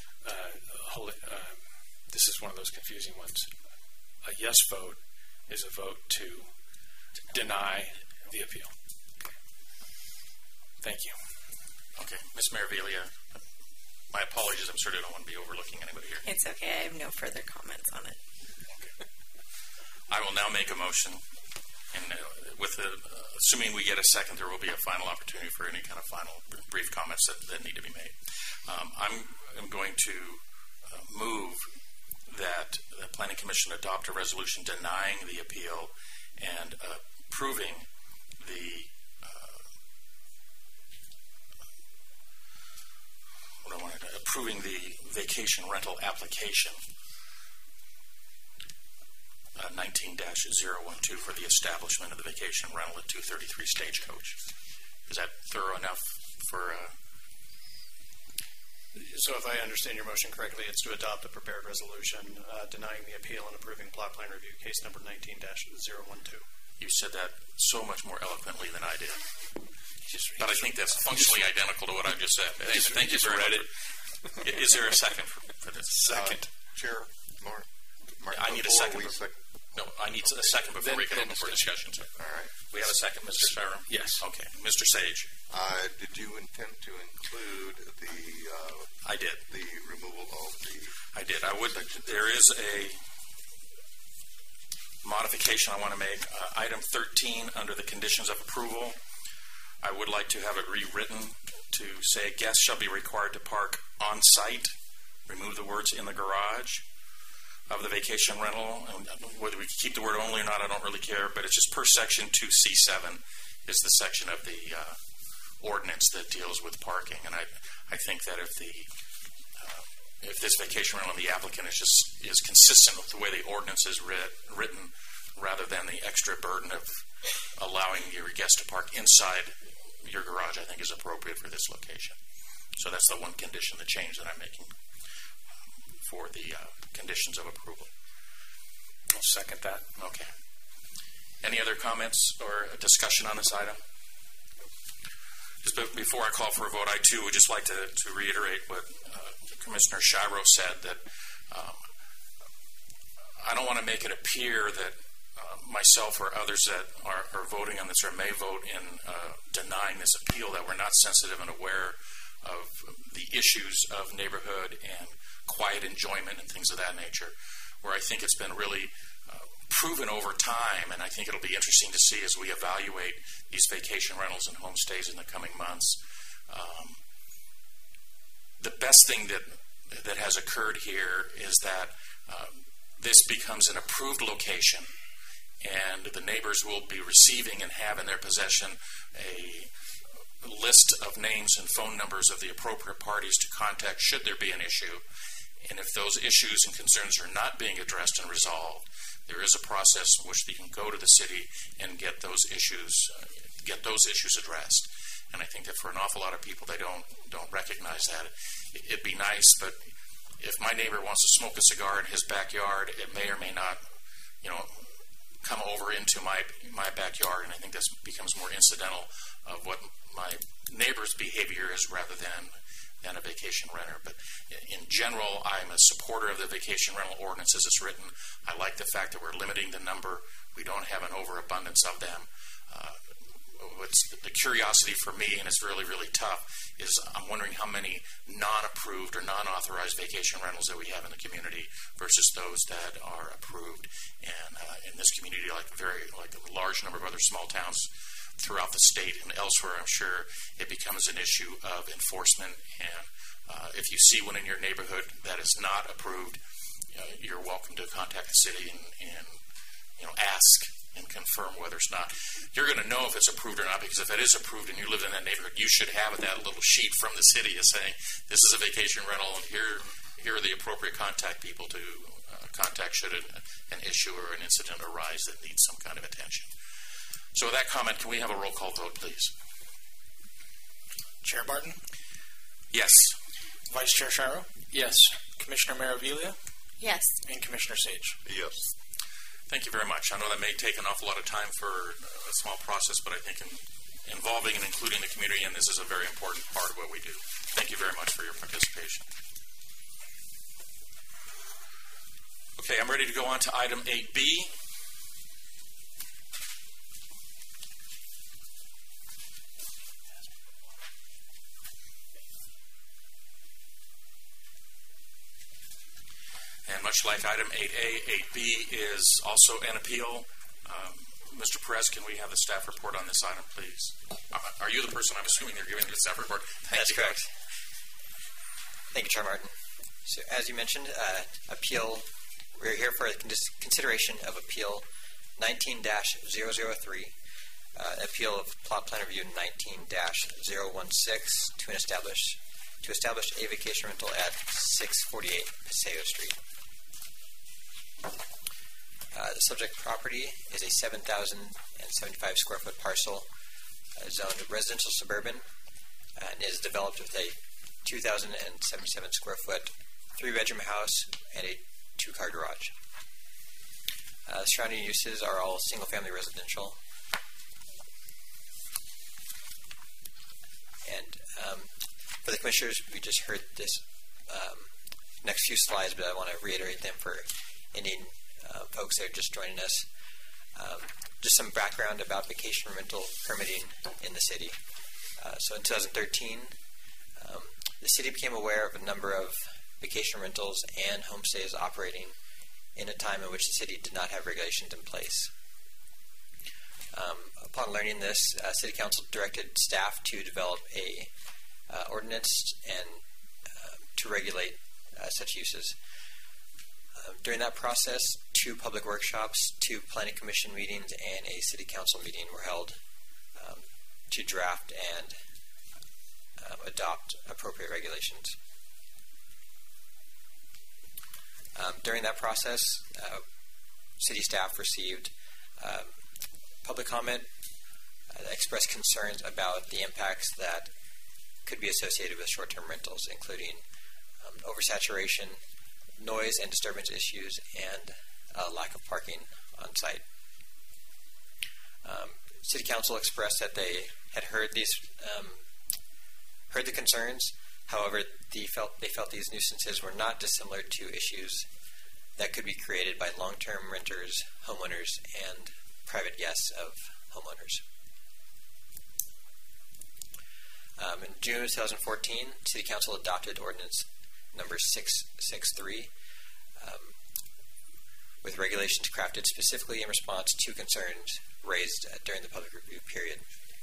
Uh, uh, this is one of those confusing ones. A yes vote is a vote to deny the appeal. Okay. Thank you. Okay. Miz Maraviglia, my apologies. I'm sure I don't want to be overlooking anybody here. It's okay. I have no further comments on it. Okay. I will now make a motion, and uh, with the, uh, assuming we get a second, there will be a final opportunity for any kind of final brief comments that, that need to be made. Um, I'm, I'm going to uh, move that the Planning Commission adopt a resolution denying the appeal and uh, approving the uh, what I wanted to, approving the vacation rental application uh, nineteen dash zero one two for the establishment of the vacation rental at two thirty-three Stagecoach. Is that thorough enough for? Uh, So if I understand your motion correctly, it's to adopt a prepared resolution uh, denying the appeal and approving plot plan review, case number nineteen dash zero one two. You said that so much more eloquently than I did. Just, but I think that's functionally just, identical to what I just said. Hey, just, thank you very much. Is there a second for, for this? Second. Uh, Chair, Mark, Mark, I need a second. We, No, I need a second before Then- we can then open for discussion, sir. All right. We have a second, Mister Sparrow? Yes. Okay. Mister Sage? Uh, did you intend to include the uh, I did. the removal of the? I did. I would. There is a modification I want to make. Uh, item thirteen, under the conditions of approval, I would like to have it rewritten to say guests shall be required to park on site. Remove the words in the garage of the vacation rental. And whether we keep the word only or not, I don't really care. But it's just per section two C seven is the section of the uh, ordinance that deals with parking. And I, I think that if the uh, if this vacation rental, the applicant is just is consistent with the way the ordinance is writ, written, rather than the extra burden of allowing your guests to park inside your garage, I think is appropriate for this location. So that's the one condition, the change that I'm making for the uh, conditions of approval. I'll second that. Okay. Any other comments or discussion on this item? Just before I call for a vote, I too would just like to, to reiterate what uh, Commissioner Shiro said, that um, I don't want to make it appear that uh, myself or others that are, are voting on this or may vote in uh, denying this appeal, that we're not sensitive and aware of the issues of neighborhood and quiet enjoyment and things of that nature, where I think it's been really uh, proven over time, and I think it'll be interesting to see as we evaluate these vacation rentals and homestays in the coming months. Um, the best thing that that has occurred here is that um, this becomes an approved location, and the neighbors will be receiving and have in their possession a list of names and phone numbers of the appropriate parties to contact should there be an issue. And if those issues and concerns are not being addressed and resolved, there is a process in which they can go to the city and get those issues uh, get those issues addressed. And I think that for an awful lot of people, they don't don't recognize that. It, it'd be nice, but if my neighbor wants to smoke a cigar in his backyard, it may or may not, you know, come over into my my backyard. And I think this becomes more incidental of what my neighbor's behavior is rather than than a vacation renter. But in general, I'm a supporter of the vacation rental ordinance as it's written. I like the fact that we're limiting the number. We don't have an overabundance of them. Uh, what's the curiosity for me, and it's really, really tough, is I'm wondering how many non-approved or non-authorized vacation rentals that we have in the community versus those that are approved. And uh, in this community, like very, like a large number of other small towns throughout the state and elsewhere, I'm sure it becomes an issue of enforcement. And uh, if you see one in your neighborhood that is not approved, uh, you're welcome to contact the city and, and you know ask and confirm whether it's not. You're going to know if it's approved or not, because if it is approved and you live in that neighborhood, you should have that little sheet from the city as saying this is a vacation rental and here here are the appropriate contact people to uh, contact should an, an issue or an incident arise that needs some kind of attention. So with that comment, can we have a roll call vote, please? Chair Barton? Yes. Vice Chair Shiro? Yes. Commissioner Maravilla? Yes. And Commissioner Sage? Yes. Thank you very much. I know that may take an awful lot of time for a small process, but I think in involving and including the community, and this is a very important part of what we do. Thank you very much for your participation. Okay, I'm ready to go on to item eight B. And much like item eight A, eight B is also an appeal. Um, Mister Perez, can we have the staff report on this item, please? Uh, are you the person I'm assuming you're giving the staff report? Thank That's you. correct. Thank you, Chair Martin. So, as you mentioned, uh, appeal, we're here for a consideration of Appeal nineteen dash zero zero three, uh, appeal of Plot Plan Review nineteen dash zero one six to establish to establish a vacation rental at six forty-eight Paseo Street. Uh, the subject property is a seven thousand seventy-five square foot parcel uh, zoned residential suburban uh, and is developed with a two thousand seventy-seven square foot three bedroom house and a two car garage. Uh, the surrounding uses are all single family residential. And um, for the commissioners, we just heard this um, next few slides, but I want to reiterate them for any uh, folks that are just joining us, um, just some background about vacation rental permitting in the city. Uh, so in two thousand thirteen, um, the city became aware of a number of vacation rentals and homestays operating in a time in which the city did not have regulations in place. Um, upon learning this, uh, City Council directed staff to develop a uh, ordinance and uh, to regulate uh, such uses. Uh, during that process, two public workshops, two planning commission meetings, and a city council meeting were held um, to draft and uh, adopt appropriate regulations. Um, during that process, uh, city staff received um, public comment uh, that expressed concerns about the impacts that could be associated with short-term rentals, including um, oversaturation, noise and disturbance issues, and uh, lack of parking on site. Um, City Council expressed that they had heard these, um, heard the concerns. However, they felt they felt these nuisances were not dissimilar to issues that could be created by long-term renters, homeowners, and private guests of homeowners. Um, in June of two thousand fourteen, City Council adopted Ordinance Number six sixty-three, um, with regulations crafted specifically in response to concerns raised uh, during the public review period.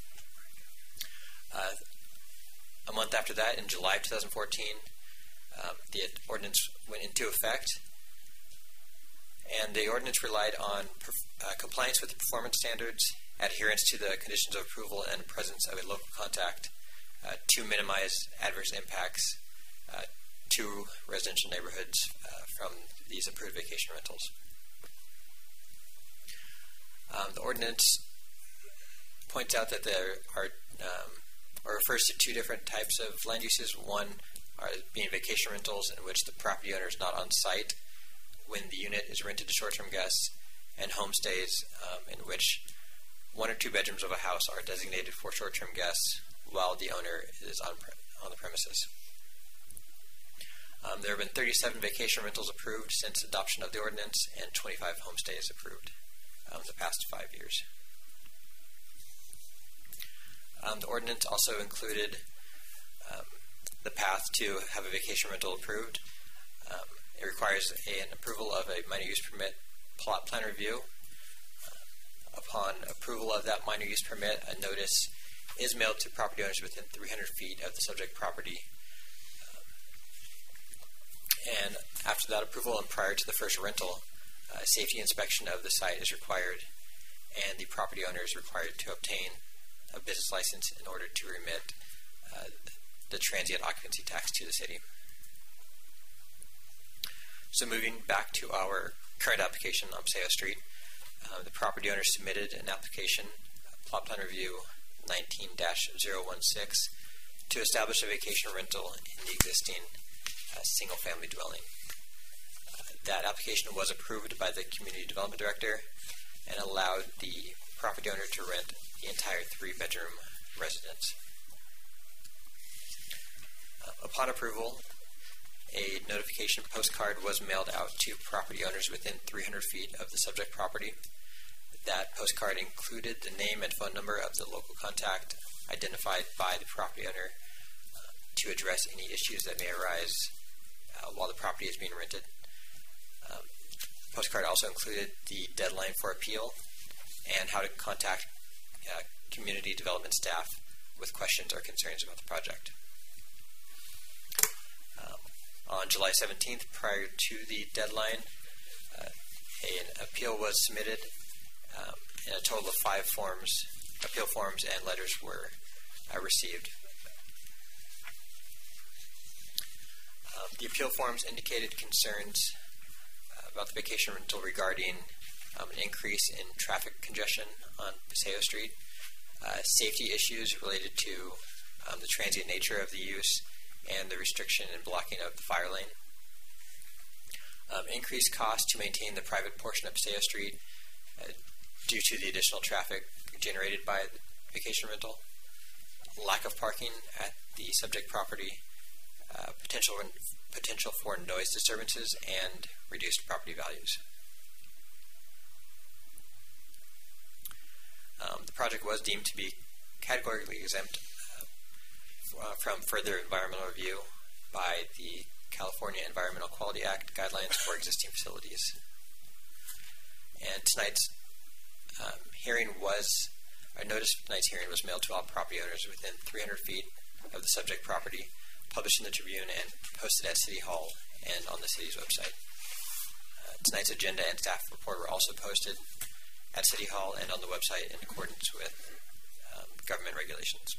Uh, a month after that, in July of two thousand fourteen, um, the ordinance went into effect, and the ordinance relied on perf- uh, compliance with the performance standards, adherence to the conditions of approval, and presence of a local contact uh, to minimize adverse impacts uh, to residential neighborhoods uh, from these approved vacation rentals. Um, the ordinance points out that there are, um, or refers to two different types of land uses. One are being vacation rentals in which the property owner is not on site when the unit is rented to short-term guests, and homestays um, in which one or two bedrooms of a house are designated for short-term guests while the owner is on, pre- on the premises. Um, there have been thirty-seven vacation rentals approved since adoption of the ordinance and twenty-five homestays approved um, the past five years. Um, the ordinance also included um, the path to have a vacation rental approved. Um, it requires a, an approval of a minor use permit plot plan review. Uh, upon approval of that minor use permit, a notice is mailed to property owners within three hundred feet of the subject property. And after that approval and prior to the first rental, a safety inspection of the site is required, and the property owner is required to obtain a business license in order to remit uh, the transient occupancy tax to the city. So moving back to our current application on Paseo Street, uh, the property owner submitted an application, uh, plot plan review nineteen dash zero one six, to establish a vacation rental in the existing uh, single-family dwelling. Uh, that application was approved by the Community Development Director and allowed the property owner to rent the entire three-bedroom residence. Uh, upon approval, a notification postcard was mailed out to property owners within three hundred feet of the subject property. That postcard included the name and phone number of the local contact identified by the property owner uh, to address any issues that may arise uh, while the property is being rented. Um, postcard also included the deadline for appeal and how to contact uh, community development staff with questions or concerns about the project. Um, on July seventeenth, prior to the deadline, uh, an appeal was submitted, um, and a total of five forms, appeal forms and letters were uh, received. Um, the appeal forms indicated concerns uh, about the vacation rental regarding um, an increase in traffic congestion on Paseo Street, uh, safety issues related to um, the transient nature of the use, and the restriction and blocking of the fire lane. Um, increased cost to maintain the private portion of Paseo Street uh, due to the additional traffic generated by the vacation rental. Lack of parking at the subject property, uh, potential potential for noise disturbances, and reduced property values. Um, the project was deemed to be categorically exempt uh, from further environmental review by the California Environmental Quality Act guidelines for existing facilities. And tonight's um, hearing was, a notice of tonight's hearing was mailed to all property owners within three hundred feet of the subject property, published in the Tribune, and posted at City Hall and on the city's website. Uh, tonight's agenda and staff report were also posted at City Hall and on the website in accordance with um, government regulations.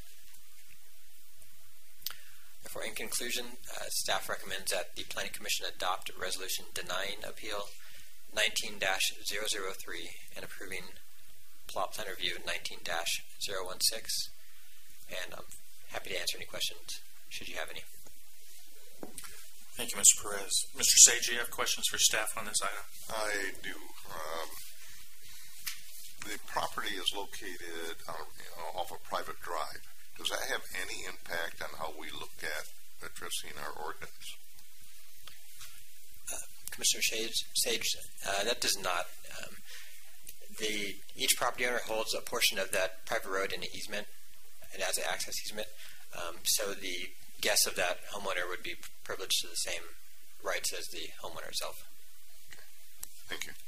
Therefore, in conclusion, uh, staff recommends that the Planning Commission adopt a resolution denying appeal nineteen dash zero zero three and approving plot plan review nineteen dash zero one six. And I'm happy to answer any questions, should you have any. Thank you, Mister Perez. Mister Sage, do you have questions for staff on this item? I do. Um, the property is located on, you know, off a private drive. Does that have any impact on how we look at addressing our ordinance? Uh, Commissioner Sage, Sage uh, that does not. Um, the each property owner holds a portion of that private road in an easement. It has an access easement. Um, so the guests of that homeowner would be privileged to the same rights as the homeowner itself. Okay. Thank you.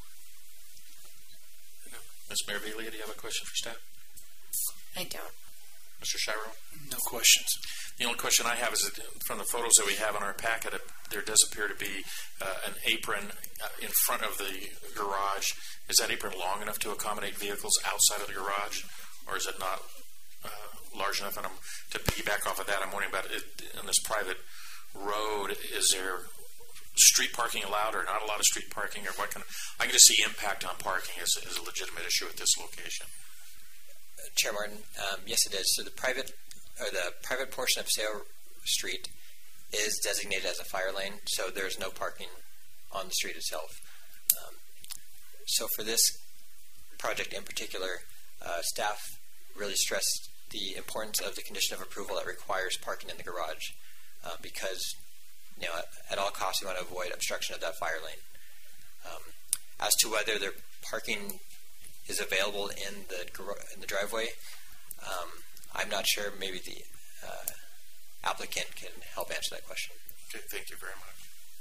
Miz Maraviglia, do you have a question for staff? I don't. Mister Shiro? No questions. The only question I have is that from the photos that we have in our packet, there does appear to be uh, an apron in front of the garage. Is that apron long enough to accommodate vehicles outside of the garage, or is it not uh, large enough? And I'm, to piggyback off of that, I'm wondering about it in this private road. Is there street parking allowed, or not a lot of street parking, or what kind of? I can just see impact on parking as, as a legitimate issue at this location. Uh, Chair Martin, um, yes, it is. So the private or the private portion of Paseo Street is designated as a fire lane, so there's no parking on the street itself. Um, so for this project in particular, uh, staff really stressed the importance of the condition of approval that requires parking in the garage, uh, because you know at, at all costs we want to avoid obstruction of that fire lane. Um, as to whether the parking is available in the in the driveway, um, I'm not sure. Maybe the uh, applicant can help answer that question. Okay, thank you very much.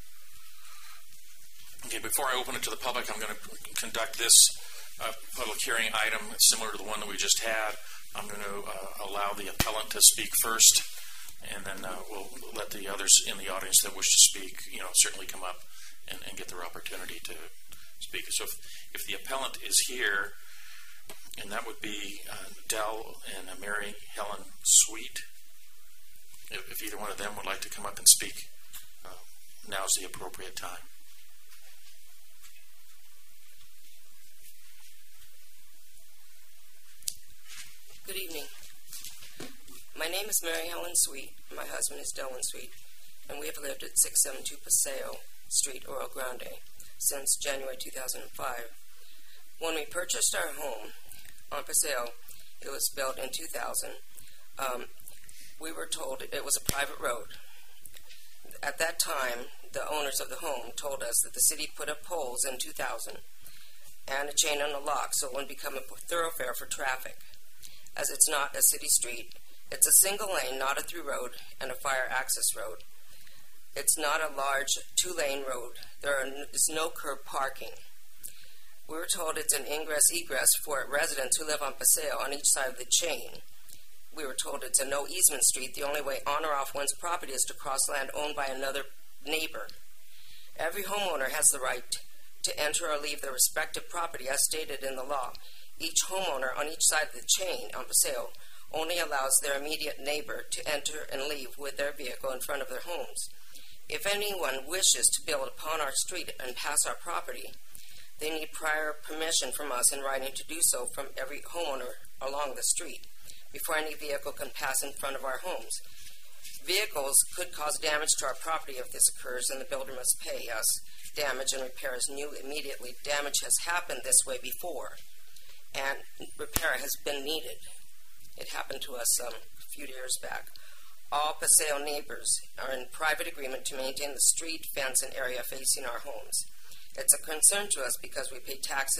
Okay, before I open it to the public, I'm going to conduct this uh, public hearing item similar to the one that we just had. I'm going to uh, allow the appellant to speak first, and then uh, we'll let the others in the audience that wish to speak, you know, certainly come up and, and get their opportunity to speak. So if, if the appellant is here, and that would be uh, Dell and uh, Mary Helen Sweet, if, if either one of them would like to come up and speak, uh, now's the appropriate time. Good evening. My name is Mary Helen Sweet. My husband is Dylan Sweet, and we have lived at six seventy-two Paseo Street, Oro Grande, since January two thousand five. When we purchased our home on Paseo, it was built in two thousand. Um, we were told it was a private road. At that time, the owners of the home told us that the city put up poles in two thousand and a chain on the lock so it wouldn't become a thoroughfare for traffic. As it's not a city street, it's a single lane, not a through road, and a fire access road. It's not a large two-lane road. There is no curb parking. We were told it's an ingress-egress for residents who live on Paseo on each side of the chain. We were told it's a no easement street. The only way on or off one's property is to cross land owned by another neighbor. Every homeowner has the right to enter or leave their respective property as stated in the law. Each homeowner on each side of the chain on Paseo only allows their immediate neighbor to enter and leave with their vehicle in front of their homes. If anyone wishes to build upon our street and pass our property, they need prior permission from us in writing to do so from every homeowner along the street before any vehicle can pass in front of our homes. Vehicles could cause damage to our property if this occurs, and the builder must pay us damage and repair is new immediately. Damage has happened this way before, and repair has been needed. It happened to us um, a few years back. All Paseo neighbors are in private agreement to maintain the street, fence, and area facing our homes. It's a concern to us because we pay taxes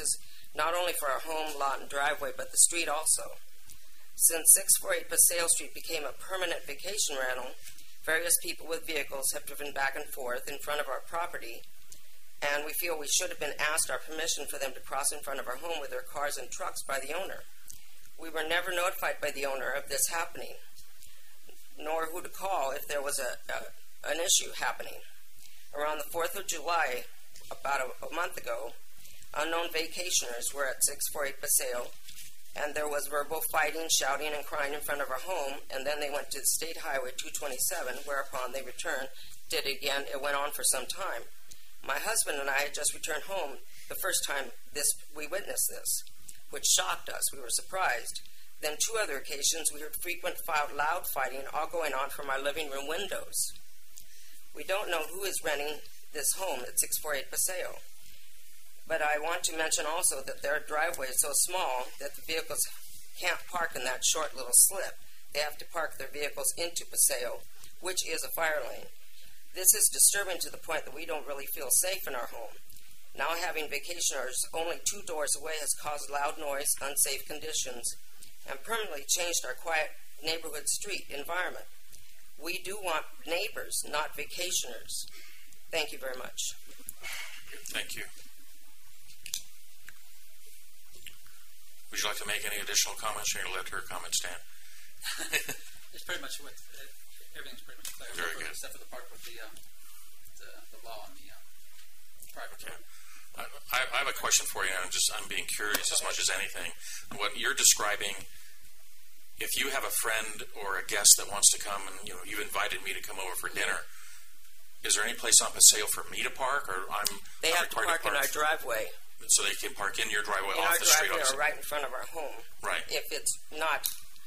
not only for our home, lot, and driveway, but the street also. Since six forty-eight Paseo Street became a permanent vacation rental, various people with vehicles have driven back and forth in front of our property, and we feel we should have been asked our permission for them to cross in front of our home with their cars and trucks by the owner. We were never notified by the owner of this happening, nor who to call if there was a, a an issue happening. Around the fourth of July, about a, a month ago, unknown vacationers were at six forty-eight Paseo, and there was verbal fighting, shouting, and crying in front of our home, and then they went to the State Highway two twenty-seven, whereupon they returned, did it again. It went on for some time. My husband and I had just returned home the first time this we witnessed this, which shocked us. We were surprised. Then two other occasions, we heard frequent, loud fighting, all going on from our living room windows. We don't know who is renting this home at six forty-eight Paseo. But I want to mention also that their driveway is so small that the vehicles can't park in that short little slip. They have to park their vehicles into Paseo, which is a fire lane. This is disturbing to the point that we don't really feel safe in our home. Now having vacationers only two doors away has caused loud noise, unsafe conditions, and permanently changed our quiet neighborhood street environment. We do want neighbors, not vacationers. Thank you very much. Thank you. Would you like to make any additional comments, or you let her comment stand? It's pretty much what uh, everything's pretty much clear. Very good. Except for the part with the um, the, the law and the uh, private road. I, I have a question for you, and I'm just I'm being curious as much as anything. What you're describing, if you have a friend or a guest that wants to come, and you know you've invited me to come over for dinner, is there any place on Paseo for me to park, or I'm they have to park, park in our driveway. So they can park in your driveway in off our the street, driveway or right in front of our home. Right. If it's not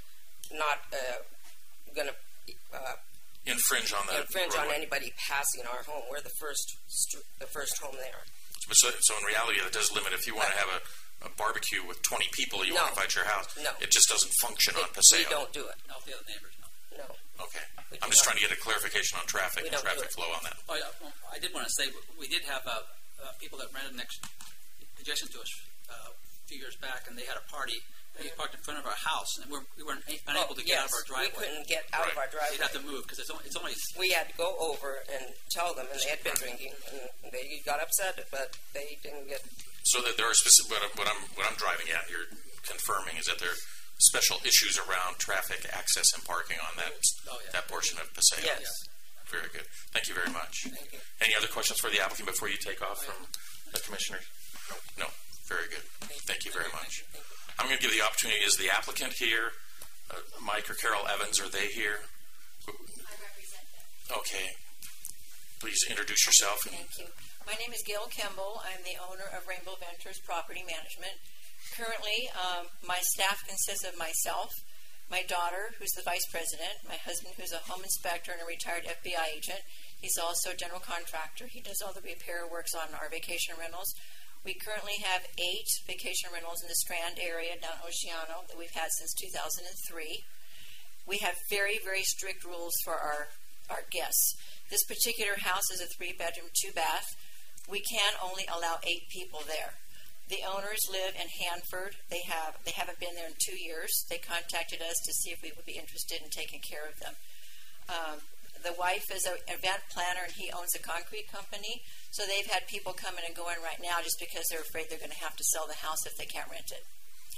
not uh, going to uh, infringe on the infringe roadway. on anybody passing our home, we're the first st- the first home there. So, so in reality, it does limit if you want to have a, a barbecue with twenty people, you no. want to invite your house. No. It just doesn't function it, on Paseo. We don't do it. No, the other neighbors, no. No. Okay. I'm just not. trying to get a clarification on traffic we and traffic flow on that. Oh, yeah. Well, I did want to say we did have uh, uh, people that rented next adjacent to us uh, a few years back, and they had a party. They mm-hmm. parked in front of our house, and we're, we weren't unable oh, to get yes. out of our driveway. We couldn't get out right. of our driveway. We'd have to move because it's only, it's only. We had to go over and tell them, and they had been drinking, and they got upset, but they didn't get. So that there are specific. What I'm what I'm driving at, you're confirming, is that there are special issues around traffic access and parking on that oh, yeah. that portion of Paseo. Yes. Very good. Thank you very much. Thank you. Any other questions for the applicant before you take off from the commissioners? No. Very good. Thank you very much. I'm going to give the opportunity. Is the applicant here? Uh, Mike or Carol Evans, are they here? I represent them. Okay. Please introduce yourself. Thank you. My name is Gail Kimball. I'm the owner of Rainbow Ventures Property Management. Currently, um, my staff consists of myself, my daughter, who's the vice president, my husband, who's a home inspector and a retired F B I agent. He's also a general contractor. He does all the repair works on our vacation rentals. We currently have eight vacation rentals in the Strand area down Oceano that we've had since two thousand three. We have very, very strict rules for our, our guests. This particular house is a three-bedroom, two-bath. We can only allow eight people there. The owners live in Hanford. They have they haven't been there in two years. They contacted us to see if we would be interested in taking care of them. Um, the wife is an event planner, and he owns a concrete company. So they've had people coming and going right now just because they're afraid they're going to have to sell the house if they can't rent it.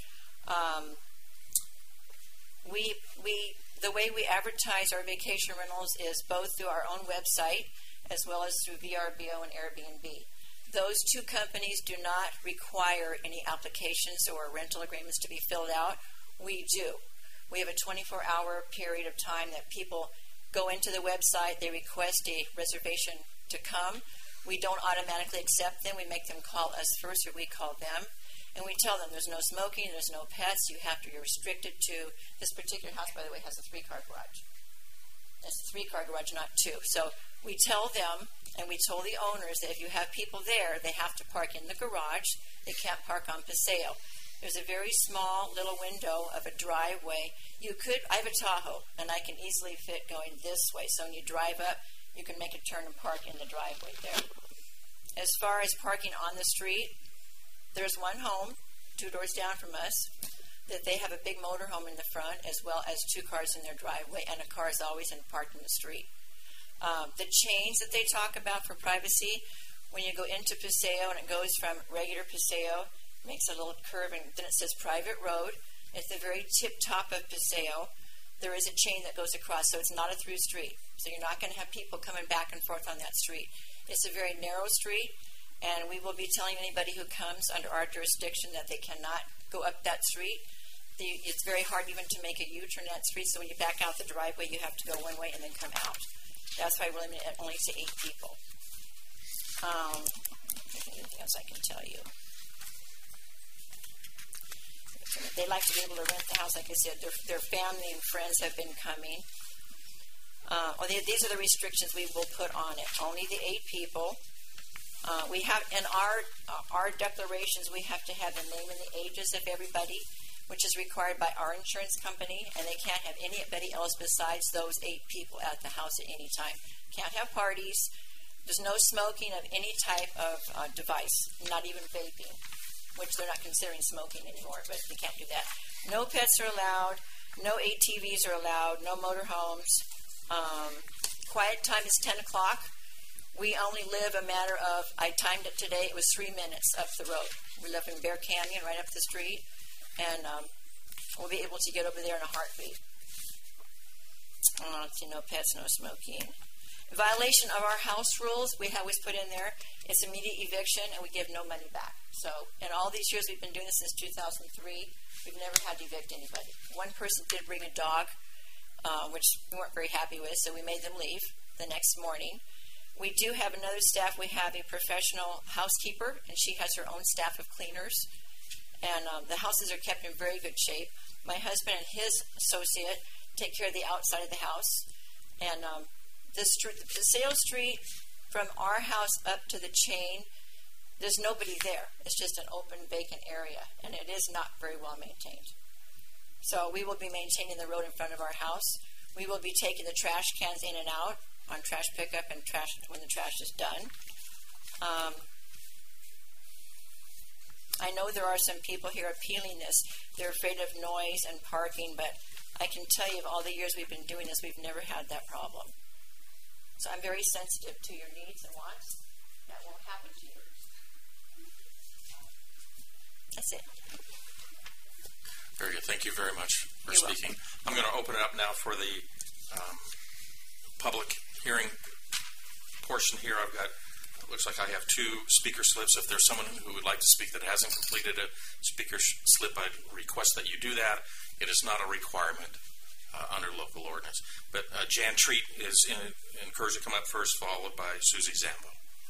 Um, we we the way we advertise our vacation rentals is both through our own website as well as through V R B O and Airbnb. Those two companies do not require any applications or rental agreements to be filled out. We do. We have a twenty-four hour period of time that people go into the website, they request a reservation to come. We don't automatically accept them. We make them call us first, or we call them. And we tell them there's no smoking, there's no pets, you have to be restricted to, this particular house, by the way, has a three-car garage. It's a three-car garage, not two. So we tell them, and we told the owners that if you have people there, they have to park in the garage. They can't park on Paseo. There's a very small little window of a driveway. You could, I have a Tahoe, and I can easily fit going this way. So when you drive up, you can make a turn and park in the driveway there. As far as parking on the street, there's one home. two doors down from us, that they have a big motorhome in the front as well as two cars in their driveway, and a car is always in, parked in the street. Um, the chains that they talk about for privacy, when you go into Paseo and it goes from regular Paseo, makes a little curve, and then it says private road. At the very tip top of Paseo, there is a chain that goes across, so it's not a through street. So you're not going to have people coming back and forth on that street. It's a very narrow street, and we will be telling anybody who comes under our jurisdiction that they cannot go up that street. The, it's very hard even to make a U-turn that street, so when you back out the driveway, you have to go one way and then come out. That's why we're limited only to eight people. Um, anything else I can tell you? They like to be able to rent the house. Like I said, their, their family and friends have been coming. Uh, oh, they, these are the restrictions we will put on it. Only the eight people. Uh, we have in our uh, our declarations, we have to have the name and the ages of everybody, which is required by our insurance company, and they can't have anybody else besides those eight people at the house at any time. Can't have parties. There's no smoking of any type of uh, device, not even vaping, which they're not considering smoking anymore, but they can't do that. No pets are allowed. No A T Vs are allowed. No motorhomes. Um, quiet time is ten o'clock. We only live a matter of, I timed it today, it was three minutes up the road. We live in Bear Canyon, right up the street, and um, we'll be able to get over there in a heartbeat. Uh, let's see, no pets, no smoking. In violation of our house rules, we always put in there, it's immediate eviction, and we give no money back. So in all these years, we've been doing this since two thousand three, we've never had to evict anybody. One person did bring a dog, uh, which we weren't very happy with, so we made them leave the next morning. We do have another staff. We have a professional housekeeper, and she has her own staff of cleaners. And um, the houses are kept in very good shape. My husband and his associate take care of the outside of the house. And um, the, street, the sales street from our house up to the chain, there's nobody there. It's just an open, vacant area, and it is not very well maintained. So we will be maintaining the road in front of our house. We will be taking the trash cans in and out on trash pickup and trash when the trash is done. Um, I know there are some people here appealing this. They're afraid of noise and parking, but I can tell you of all the years we've been doing this, we've never had that problem. So I'm very sensitive to your needs and wants. That won't happen to you. That's it. Very good. Thank you very much for You're speaking. welcome. I'm going to open it up now for the um, public hearing portion here. I've got, it looks like I have two speaker slips. If there's someone who would like to speak that hasn't completed a speaker slip, I'd request that you do that. It is not a requirement uh, under local ordinance. But uh, Jan Treat is in, encouraged to come up first, followed by Susie Zambo.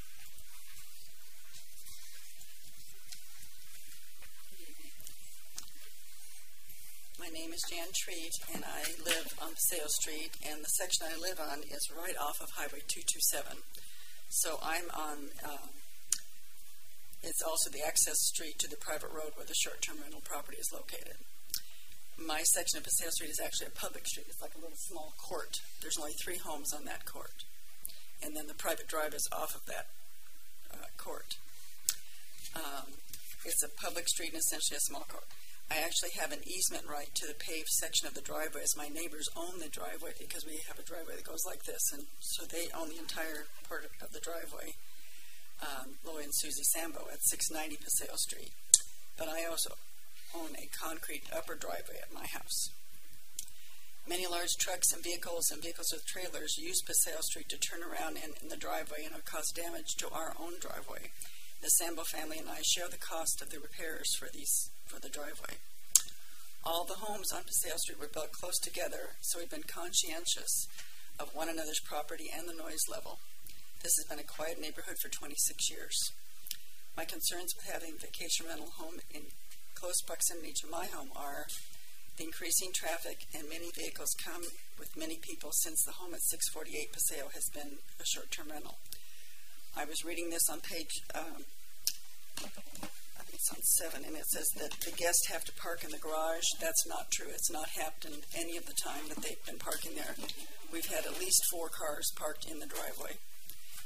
My name is Jan Treat, and I live on Paseo Street, and the section I live on is right off of Highway two twenty-seven. So I'm on, um, it's also the access street to the private road where the short-term rental property is located. My section of Paseo Street is actually a public street. It's like a little small court. There's only three homes on that court. And then the private drive is off of that uh, court. Um, it's a public street and essentially a small court. I actually have an easement right to the paved section of the driveway, as my neighbors own the driveway because we have a driveway that goes like this, and so they own the entire part of the driveway, um, Lloyd and Susie Sambo at six ninety Paseo Street. But I also own a concrete upper driveway at my house. Many large trucks and vehicles and vehicles with trailers use Paseo Street to turn around in, in the driveway and cause damage to our own driveway. The Sambo family and I share the cost of the repairs for these for the driveway. All the homes on Paseo Street were built close together, so we've been conscientious of one another's property and the noise level. This has been a quiet neighborhood for twenty-six years. My concerns with having a vacation rental home in close proximity to my home are the increasing traffic, and many vehicles come with many people since the home at six forty-eight Paseo has been a short-term rental. I was reading this on page, um, I think it's on seven, and it says that the guests have to park in the garage. That's not true. It's not happened any of the time that they've been parking there. We've had at least four cars parked in the driveway.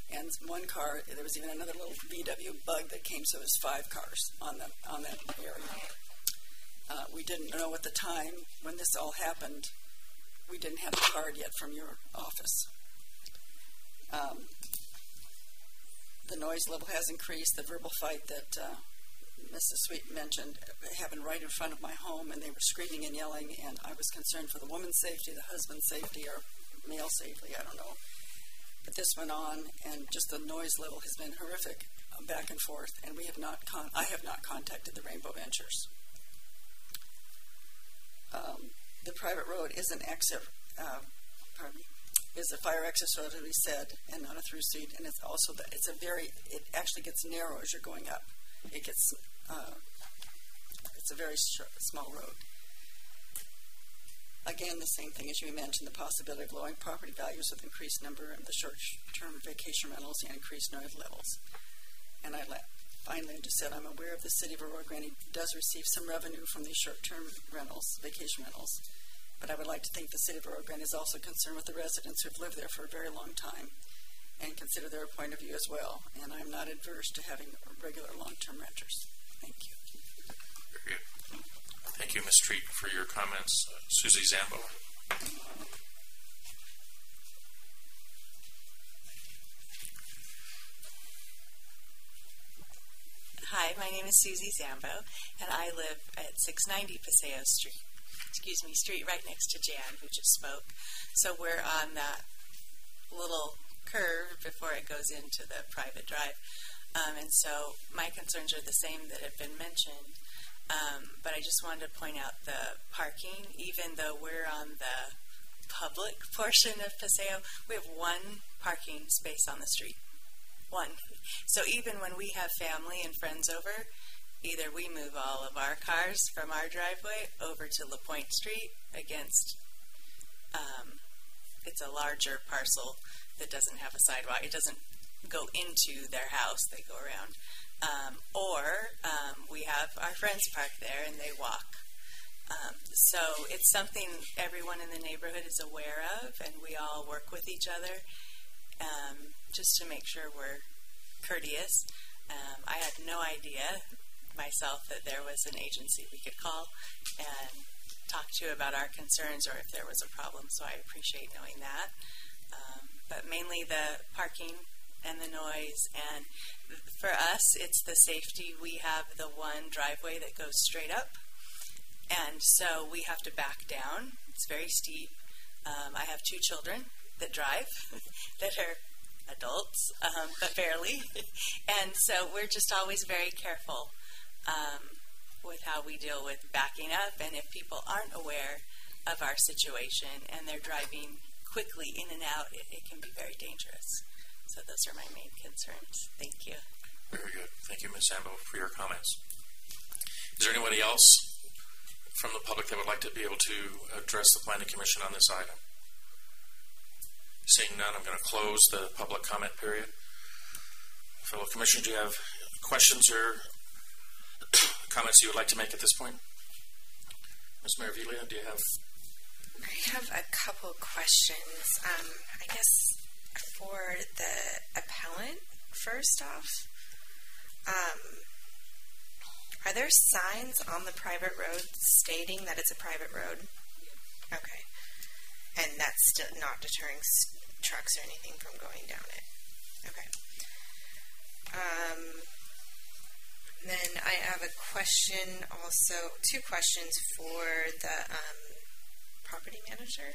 And one car, there was even another little V W Bug that came, so it was five cars on the on that area. Uh, we didn't know at the time when this all happened. We didn't have a card yet from your office. Um, the noise level has increased. The verbal fight that uh, Missus Sweet mentioned happened right in front of my home, and they were screaming and yelling, and I was concerned for the woman's safety, the husband's safety, or male safety, I don't know. But this went on, and just the noise level has been horrific, uh, back and forth, and we have not con- I have not contacted the Rainbow Ventures. Um, the private road is an exit, uh, pardon me, is a fire exit road, as we said, and not a through street, and it's also, the, it's a very, it actually gets narrow as you're going up. It gets, uh, it's a very sh- small road. Again, the same thing as you mentioned, the possibility of lowering property values with increased number of the short-term vacation rentals and increased noise levels. And I let, finally just said, I'm aware of the city of Aurora Grande does receive some revenue from these short-term rentals, vacation rentals. But I would like to think the city of Aurora Grande is also concerned with the residents who have lived there for a very long time and consider their point of view as well. And I'm not adverse to having regular long-term renters. Thank you. Very good. Thank you, Miz Treat, for your comments. Uh, Susie Zambo. Hi, my name is Susie Zambo, and I live at six ninety Paseo Street. Excuse me, street right next to Jan, who just spoke. So we're on that little curve before it goes into the private drive. Um, and so my concerns are the same that have been mentioned. Um, but I just wanted to point out the parking. Even though we're on the public portion of Paseo, we have one parking space on the street. One. So even when we have family and friends over, either we move all of our cars from our driveway over to LaPointe Street against, um, it's a larger parcel that doesn't have a sidewalk. It doesn't go into their house. They go around. Um, or um, we have our friends park there and they walk. Um, so it's something everyone in the neighborhood is aware of, and we all work with each other um, just to make sure we're courteous. Um, I had no idea myself that there was an agency we could call and talk to about our concerns or if there was a problem, so I appreciate knowing that. Um, but mainly the parking and the noise, and for us it's the safety. We have the one driveway that goes straight up, and so we have to back down. It's very steep. um, I have two children that drive that are adults, um, but barely, and so we're just always very careful um, with how we deal with backing up, and if people aren't aware of our situation and they're driving quickly in and out, it, it can be very dangerous. So those are my main concerns. Thank you. Very good. Thank you, Miz Sambo, for your comments. Is there anybody else from the public that would like to be able to address the Planning Commission on this item? Seeing none, I'm going to close the public comment period. Fellow commissioners, do you have questions or comments you would like to make at this point? Miz Maravilia, do you have? I have a couple questions. Um, I guess for the appellant, first off, um, are there signs on the private road stating that it's a private road? Okay. And that's still not deterring s- trucks or anything from going down it? Okay. Um, then I have a question also, two questions for the um, property manager.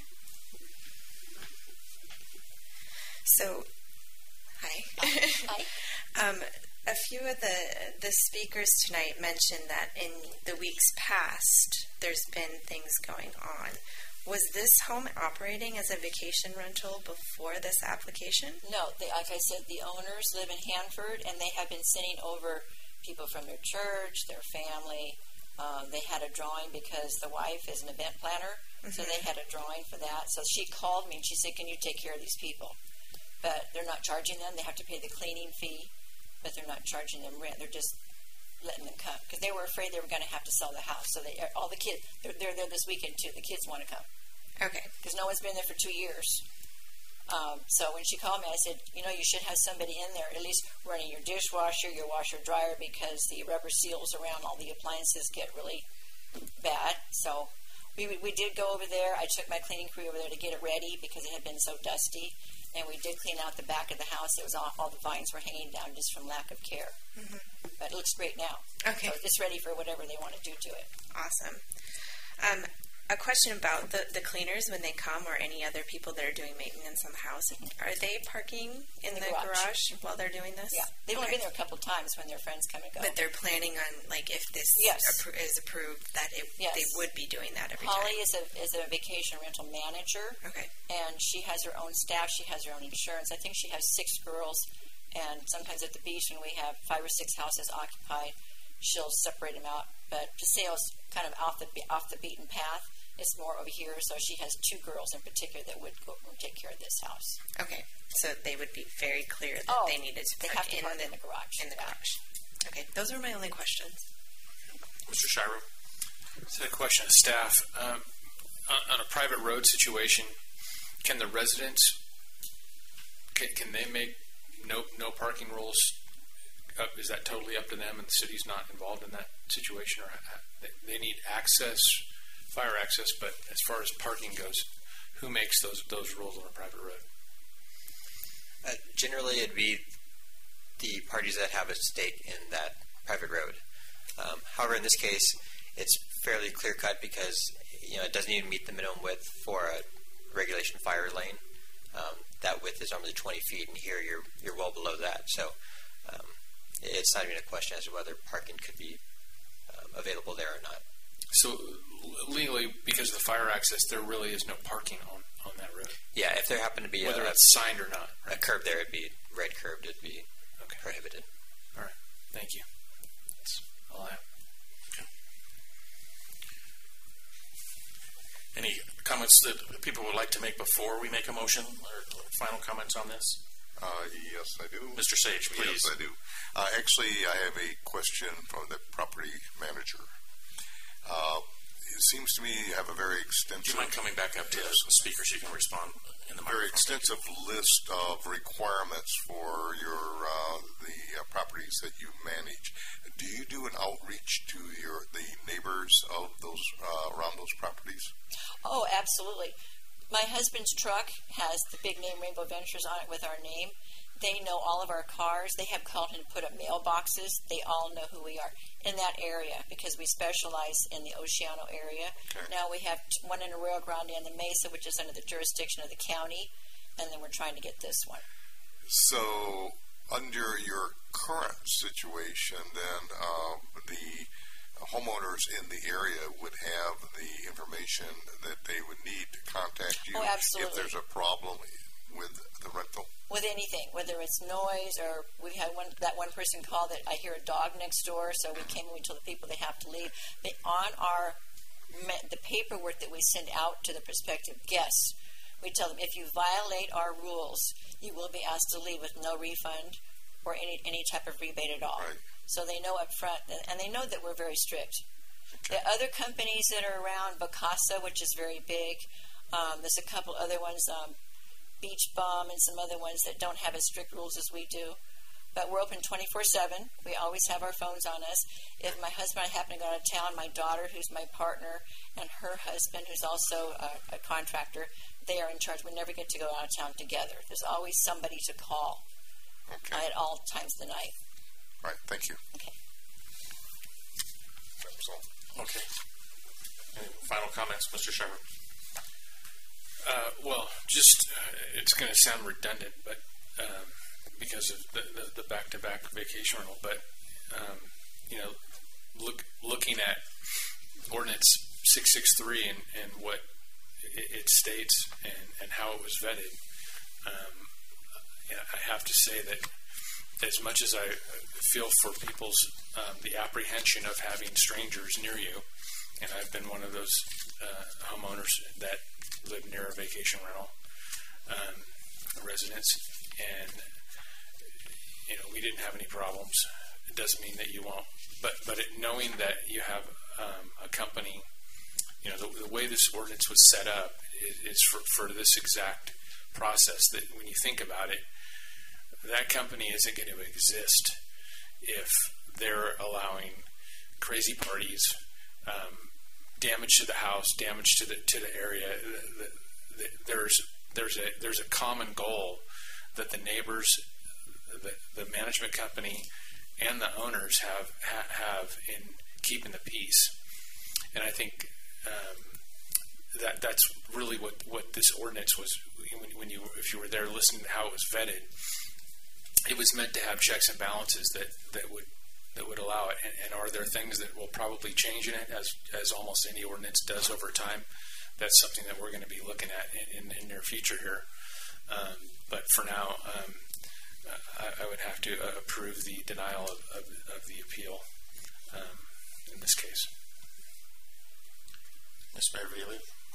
So, hi. Hi. um, a few of the the speakers tonight mentioned that in the weeks past, there's been things going on. Was this home operating as a vacation rental before this application? No, they, like I said, the owners live in Hanford, and they have been sending over people from their church, their family. Um, they had a drawing because the wife is an event planner, mm-hmm. so they had a drawing for that. So she called me and she said, "Can you take care of these people?" But they're not charging them. They have to pay the cleaning fee, but they're not charging them rent. They're just letting them come because they were afraid they were going to have to sell the house. So they, all the kids, they're, they're there this weekend too. The kids want to come. Okay. Because no one's been there for two years. Um, so when she called me, I said, you know, you should have somebody in there at least running your dishwasher, your washer dryer, because the rubber seals around all the appliances get really bad. So we we did go over there. I took my cleaning crew over there to get it ready because it had been so dusty. And we did clean out the back of the house. It was all, all the vines were hanging down just from lack of care. Mm-hmm. But it looks great now. Okay. So it's ready for whatever they want to do to it. Awesome. Um, a question about the, the cleaners when they come, or any other people that are doing maintenance on the house. Are they parking in the, the garage. garage while they're doing this? Yeah. They've okay. only been there a couple of times when their friends come and go. But they're planning on, like, if this yes. appro- is approved, that it, yes. they would be doing that every Holly time. is a is a vacation rental manager. Okay. And she has her own staff. She has her own insurance. I think she has six girls. And sometimes at the beach, when we have five or six houses occupied, she'll separate them out. But Paseo's kind of off the off the beaten path. It's more over here, so she has two girls in particular that would go and take care of this house. Okay, so they would be very clear that oh, they needed to park, they have to in, park the, in the garage. In the garage. Okay, those are my only questions. Mister Shiro? So a question of staff. Um, on, on a private road situation, can the residents, can, can they make no no parking rules? Up, is that totally up to them, and the city's not involved in that situation? Or they, they need access, fire access, but as far as parking goes, who makes those those rules on a private road? Uh, generally, it'd be the parties that have a stake in that private road. Um, however, in this case, it's fairly clear-cut because you know it doesn't even meet the minimum width for a regulation fire lane. Um, that width is normally twenty feet, and here you're you're well below that. So um, it's not even a question as to whether parking could be um, available there or not. So legally, because of the fire access, there really is no parking on, on that road. Yeah, if there happened to be whether a, it's signed or not, right? A curb there, it'd be red curved. It'd be okay. prohibited. All right, thank you. That's all I have. Okay. Any comments that people would like to make before we make a motion, or final comments on this? Uh, yes, I do. Mister Sage, please. Yes, I do. Uh, actually, I have a question from the property manager. Uh, it seems to me you have a very extensive... Do you mind coming back up to the speaker so you can respond in the very microphone? extensive list of requirements for your uh, the uh, properties that you manage. Do you do an outreach to your the neighbors of those uh, around those properties? Oh, absolutely. My husband's truck has the big name Rainbow Ventures on it with our name. They know all of our cars. They have called and put up mailboxes. They all know who we are in that area because we specialize in the Oceano area. Okay. Now we have one in Arroyo Grande and the Mesa, which is under the jurisdiction of the county, and then we're trying to get this one. So, under your current situation, then uh, the homeowners in the area would have the information that they would need to contact you oh, absolutely. if there's a problem with the rental? With anything, whether it's noise or we had one that one person call that I hear a dog next door, so we came and we told the people they have to leave. But on our the paperwork that we send out to the prospective guests, we tell them if you violate our rules, you will be asked to leave with no refund or any any type of rebate at all. Right. So they know up front, and they know that we're very strict. Okay. The other companies that are around, Bacasa, which is very big, um, there's a couple other ones. Um, Beach Bum and some other ones that don't have as strict rules as we do. But we're open twenty-four seven. We always have our phones on us. If my husband and I happen to go out of town, my daughter, who's my partner, and her husband, who's also a, a contractor, they are in charge. We never get to go out of town together. There's always somebody to call okay. uh, at all times of the night. Right, thank you. Okay. That's all. Okay. Any final comments, Mister Sherman? Uh, well, just, uh, it's going to sound redundant, but um, because of the, the, the back-to-back vacation rental, but, um, you know, look, looking at Ordinance six sixty-three and, and what it, it states and, and how it was vetted, um, you know, I have to say that as much as I feel for people's, um, the apprehension of having strangers near you, and I've been one of those uh, homeowners that live near a vacation rental um, residence, and you know we didn't have any problems. It doesn't mean that you won't, but but it, knowing that you have um, a company, you know the, the way this ordinance was set up is, is for, for this exact process that when you think about it, that company isn't going to exist if they're allowing crazy parties, um, damage to the house, damage to the to the area. The, the, the, there's there's a there's a common goal that the neighbors, the, the management company, and the owners have ha, have in keeping the peace. And I think um, that that's really what, what this ordinance was. When, when you if you were there listening to how it was vetted, it was meant to have checks and balances that, that would that would allow it. And, and are there things that will probably change in it, as as almost any ordinance does over time? That's something that we're going to be looking at in, in, in near future here. Um, but for now, um, I, I would have to uh, approve the denial of, of, of the appeal um, in this case. Miz Maravili?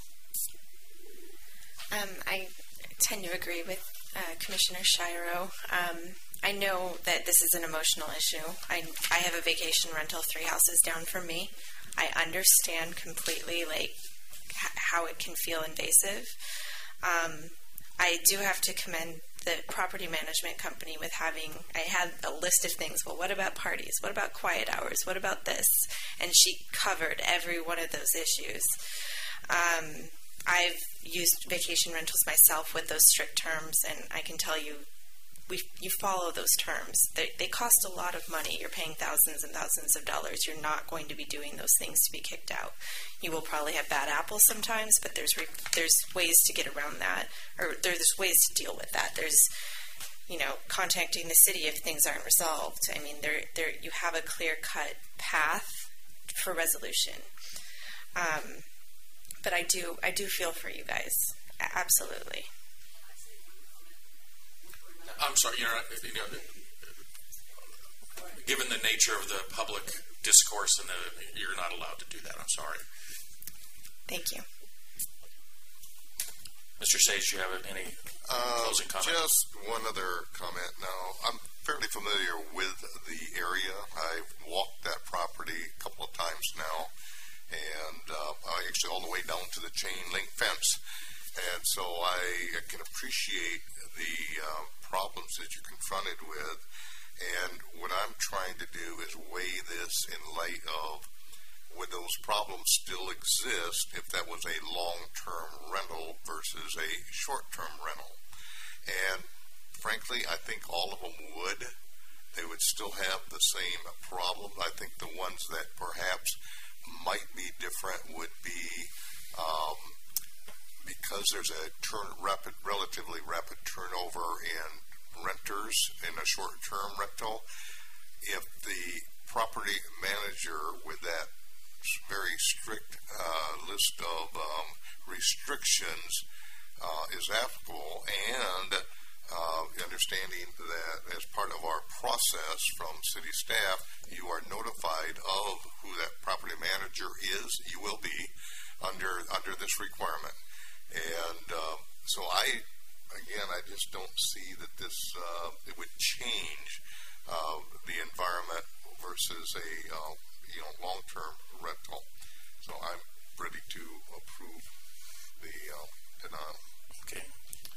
Um, I tend to agree with uh, Commissioner Shiro. Um, I know that this is an emotional issue. I, I have a vacation rental three houses down from me. I understand completely, like, h- how it can feel invasive. Um, I do have to commend the property management company with having, I had a list of things. Well, what about parties? What about quiet hours? What about this? And she covered every one of those issues. Um, I've used vacation rentals myself with those strict terms, and I can tell you, we you follow those terms. They, they cost a lot of money. You're paying thousands and thousands of dollars. You're not going to be doing those things to be kicked out. You will probably have bad apples sometimes, but there's re, there's ways to get around that, or there's ways to deal with that. There's, you know, contacting the city if things aren't resolved. I mean, there there you have a clear-cut path for resolution. Um, but I do I do feel for you guys, absolutely. I'm sorry, you're not, you know, given the nature of the public discourse, and the, you're not allowed to do that. I'm sorry. Thank you. Mister Sage, do you have any uh, closing comment? Just one other comment now. I'm fairly familiar with the area. I've walked that property a couple of times now, and uh, I actually all the way down to the chain link fence. And so I can appreciate the uh, problems that you're confronted with. And what I'm trying to do is weigh this in light of, would those problems still exist if that was a long-term rental versus a short-term rental? And frankly, I think all of them would. They would still have the same problem. I think the ones that perhaps might be different would be um, because there's a turn, rapid, relatively rapid turnover in renters in a short-term rental. If the property manager with that very strict uh, list of um, restrictions uh, is applicable, and uh, understanding that as part of our process from city staff, you are notified of who that property manager is, you will be under under this requirement. And uh, so I, again, I just don't see that this, uh, it would change uh, the environment versus a, uh, you know, long-term rental. So I'm ready to approve the uh, denial. Okay.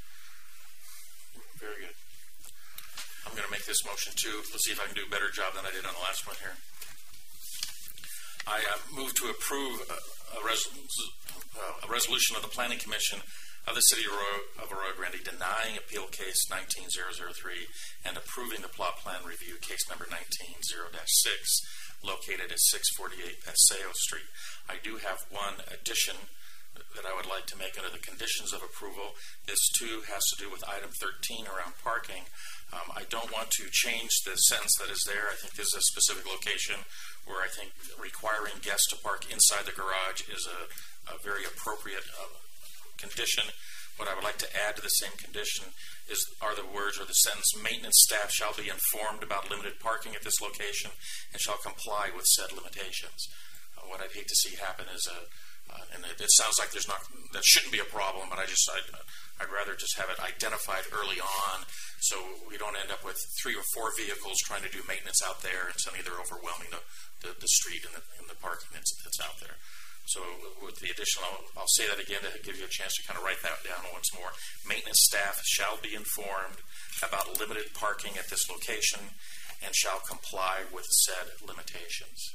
Very good. I'm going to make this motion too. Let's see if I can do a better job than I did on the last one here. I uh, move to approve a, a, res- uh, a resolution of the Planning Commission of the City of Arroyo, of Arroyo Grande denying appeal case nineteen thousand three and approving the plot plan review case number nineteen oh dash six located at six forty-eight Paseo Street. I do have one addition that I would like to make under the conditions of approval. This too has to do with item thirteen around parking. Um, I don't want to change the sentence that is there. I think this is a specific location where I think requiring guests to park inside the garage is a, a very appropriate uh, condition. What I would like to add to the same condition is are the words or the sentence, maintenance staff shall be informed about limited parking at this location and shall comply with said limitations. Uh, what I'd hate to see happen is a Uh, and it, it sounds like there's not, that shouldn't be a problem, but I just, I'd, I'd rather just have it identified early on so we don't end up with three or four vehicles trying to do maintenance out there and suddenly they're overwhelming the, the, the street and the, and the parking that's, that's out there. So with the additional, I'll, I'll say that again to give you a chance to kind of write that down once more. Maintenance staff shall be informed about limited parking at this location and shall comply with said limitations.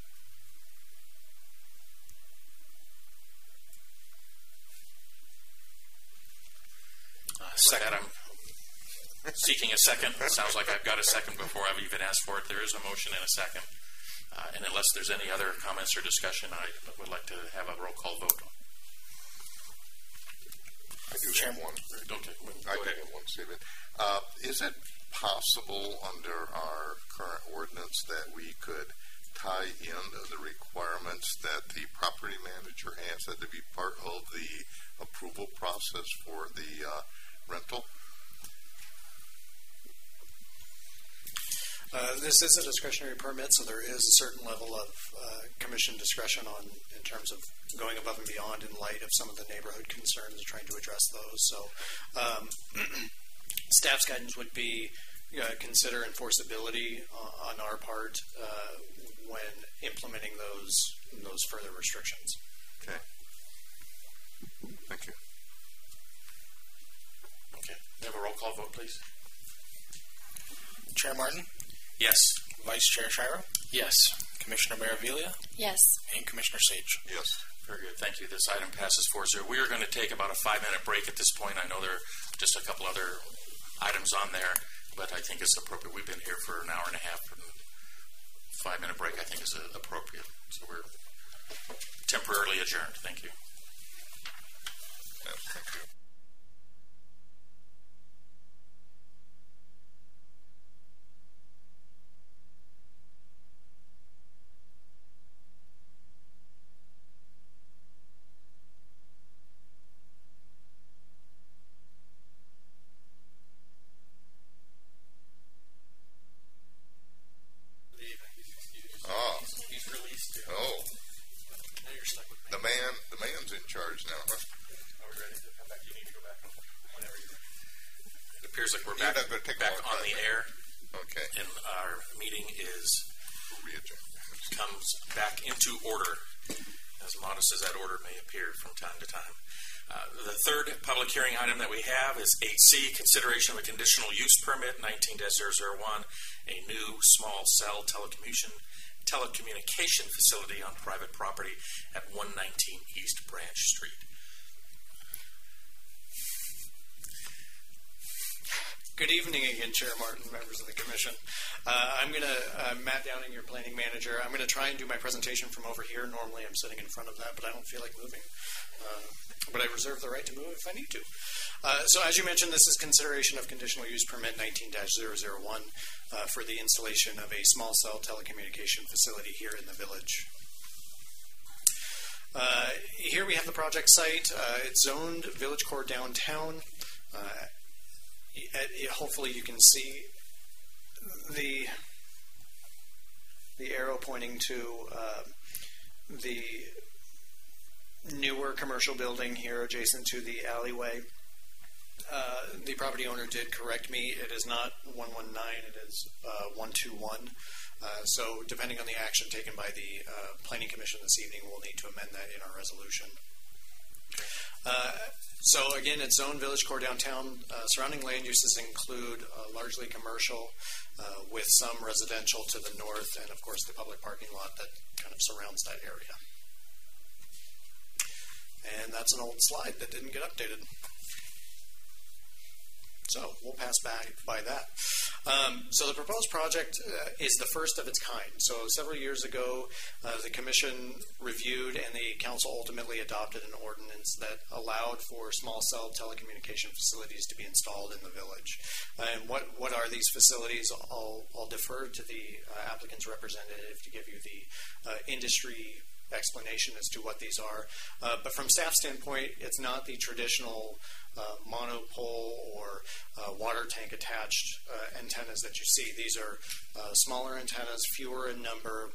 Uh, so that I'm seeking a second. It sounds like I've got a second before I've even asked for it. There is a motion and a second. Uh, and unless there's any other comments or discussion, I would like to have a roll call vote. I do Chair, have one. Okay, I do have one statement. Uh, is it possible under our current ordinance that we could tie in the requirements that the property manager has that to be part of the approval process for the uh, rental? Uh, this is a discretionary permit, so there is a certain level of uh, commission discretion on in terms of going above and beyond in light of some of the neighborhood concerns and trying to address those. So um, staff's guidance would be uh, consider enforceability uh, on our part uh, when implementing those those further restrictions. Okay. Thank you. Okay. We have a roll call vote, please. Chair Martin? Yes. Vice Chair Shiro? Yes. Commissioner Maravilla? Yes. And Commissioner Sage? Yes. Very good. Thank you. This item passes four zero. We are going to take about a five-minute break at this point. I know there are just a couple other items on there, but I think it's appropriate. We've been here for an hour and a half, and five-minute break I think is appropriate. So we're temporarily adjourned. Thank you. Yes, thank you. Oh. He's released. Oh. Now you're stuck with me. The man, the man's in charge now, huh? Are we ready to come back? You need to go back whenever you're ready. It appears like we're You're back, not gonna take a back long on time, the right? air. Okay. And our meeting is Re-adjourn. comes back into order, as modest as that order may appear from time to time. Uh, the third public hearing item that we have is eight C, consideration of a conditional use permit nineteen dash zero zero one, a new small cell telecommunication telecommunication facility on private property at one nineteen East Branch Street. Good evening again, Chair Martin, members of the Commission. Uh, I'm going to, uh, Matt Downing, your planning manager, I'm going to try and do my presentation from over here. Normally I'm sitting in front of that, but I don't feel like moving. Uh, but I reserve the right to move if I need to. Uh, so as you mentioned, this is consideration of conditional use permit nineteen dash zero zero one uh, for the installation of a small cell telecommunication facility here in the village. Uh, here we have the project site. Uh, it's zoned Village Core Downtown. Uh, Hopefully you can see the the arrow pointing to uh, the newer commercial building here adjacent to the alleyway. Uh, the property owner did correct me. It is not one one nine, it is uh, one two one. Uh, so depending on the action taken by the uh, Planning Commission this evening, we'll need to amend that in our resolution. Uh, so again, it's zoned Village Core Downtown. Uh, surrounding land uses include uh, largely commercial uh, with some residential to the north and of course the public parking lot that kind of surrounds that area. And that's an old slide that didn't get updated. So we'll pass by, by that. Um, so the proposed project uh, is the first of its kind. So several years ago, uh, the Commission reviewed and the Council ultimately adopted an ordinance that allowed for small cell telecommunication facilities to be installed in the village. And what, what are these facilities? I'll, I'll defer to the uh, applicant's representative to give you the uh, industry explanation as to what these are. Uh, but from staff standpoint, it's not the traditional uh, monopole or uh, water tank attached uh, antennas that you see. These are uh, smaller antennas, fewer in number,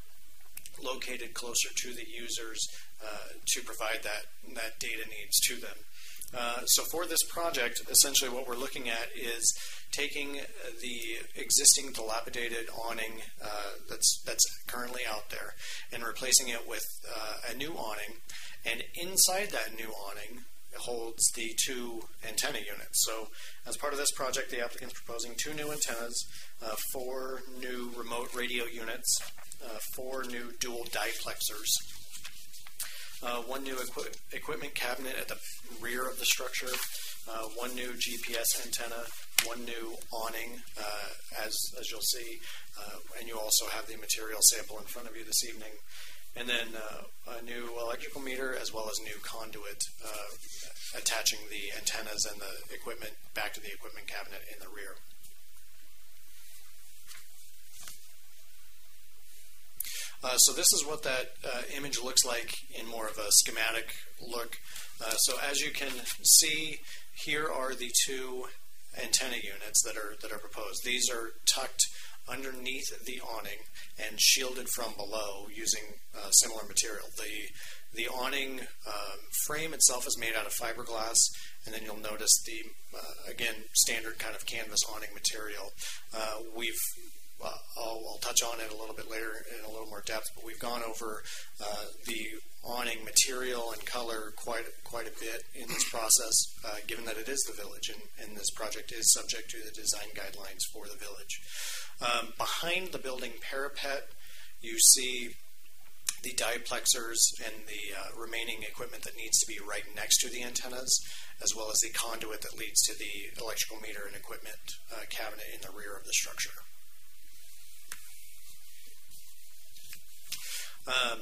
located closer to the users uh, to provide that, that data needs to them. Uh, so for this project, essentially what we're looking at is taking the existing dilapidated awning uh, that's that's currently out there and replacing it with uh, a new awning, and inside that new awning holds the two antenna units. So as part of this project, the applicant's proposing two new antennas, uh, four new remote radio units, uh, four new dual diplexers, uh, one new equi equipment cabinet at the rear of the structure, uh, one new G P S antenna, one new awning, uh, as, as you'll see, uh, and you also have the material sample in front of you this evening, and then uh, a new electrical meter as well as new conduit uh, attaching the antennas and the equipment back to the equipment cabinet in the rear. Uh, so this is what that uh, image looks like in more of a schematic look. Uh, so as you can see, here are the two antenna units that are that are proposed. These are tucked underneath the awning and shielded from below using uh, similar material. The the awning um, frame itself is made out of fiberglass, and then you'll notice the uh, again standard kind of canvas awning material. Uh, we've uh, I'll, I'll touch on it a little bit later in a little more depth, but we've gone over uh, the awning material and color quite quite a bit in this process, uh, given that it is the village, and, and this project is subject to the design guidelines for the village. Um, behind the building parapet, you see the diplexers and the uh, remaining equipment that needs to be right next to the antennas, as well as the conduit that leads to the electrical meter and equipment uh, cabinet in the rear of the structure. Um,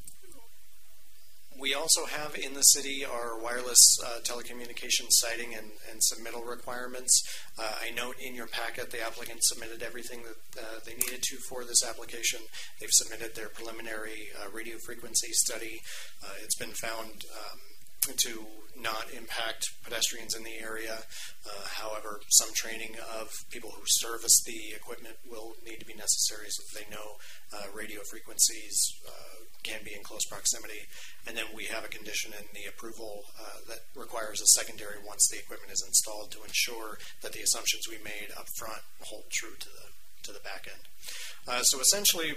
we also have in the city our wireless uh, telecommunications siting and, and submittal requirements. Uh, I note in your packet the applicant submitted everything that uh, they needed to for this application. They've submitted their preliminary uh, radio frequency study. Uh, it's been found um, to not impact pedestrians in the area. Uh, however, some training of people who service the equipment will need to be necessary so that they know uh, radio frequencies uh, can be in close proximity. And then we have a condition in the approval uh, that requires a secondary once the equipment is installed to ensure that the assumptions we made up front hold true to the, to the back end. Uh, so essentially,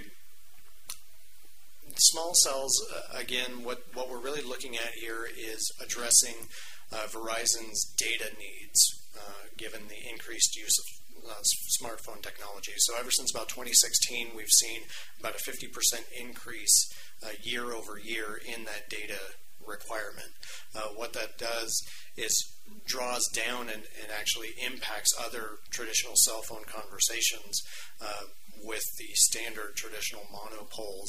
small cells, uh, again, what, what we're really looking at here is addressing uh, Verizon's data needs, uh, given the increased use of uh, smartphone technology. So ever since about twenty sixteen, we've seen about a fifty percent increase uh, year over year in that data requirement. Uh, what that does is draws down and, and actually impacts other traditional cell phone conversations uh, with the standard traditional monopoles.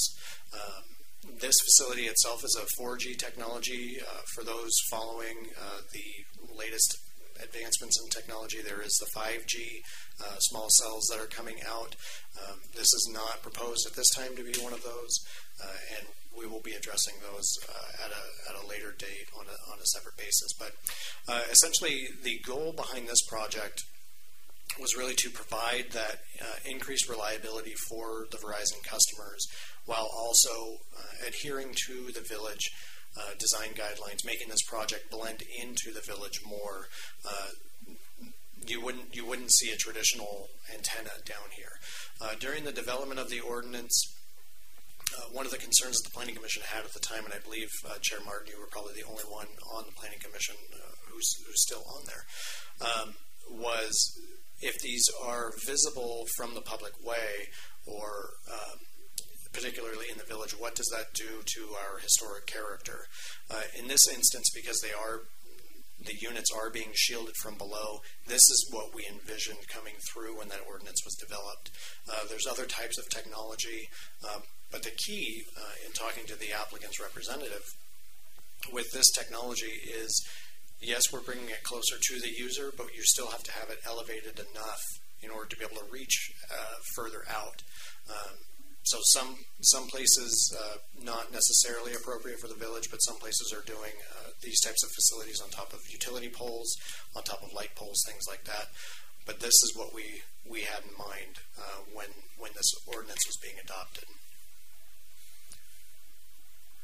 Um, this facility itself is a four G technology. Uh, for those following uh, the latest advancements in technology, there is the five G uh, small cells that are coming out. Um, this is not proposed at this time to be one of those, uh, and we will be addressing those uh, at, a, at a later date on a, on a separate basis. But uh, essentially, the goal behind this project was really to provide that uh, increased reliability for the Verizon customers while also uh, adhering to the village uh, design guidelines, making this project blend into the village more. Uh, you wouldn't you wouldn't see a traditional antenna down here. Uh, during the development of the ordinance, Uh, one of the concerns that the Planning Commission had at the time, and I believe, uh, Chair Martin, you were probably the only one on the Planning Commission uh, who's, who's still on there, um, was if these are visible from the public way, or um, particularly in the village, what does that do to our historic character? Uh, in this instance, because they are the units are being shielded from below, this is what we envisioned coming through when that ordinance was developed. Uh, there's other types of technology, uh, but the key uh, in talking to the applicant's representative with this technology is, yes, we're bringing it closer to the user, but you still have to have it elevated enough in order to be able to reach uh, further out. Um, So some some places uh, not necessarily appropriate for the village, but some places are doing uh, these types of facilities on top of utility poles, on top of light poles, things like that. But this is what we we had in mind uh, when when this ordinance was being adopted.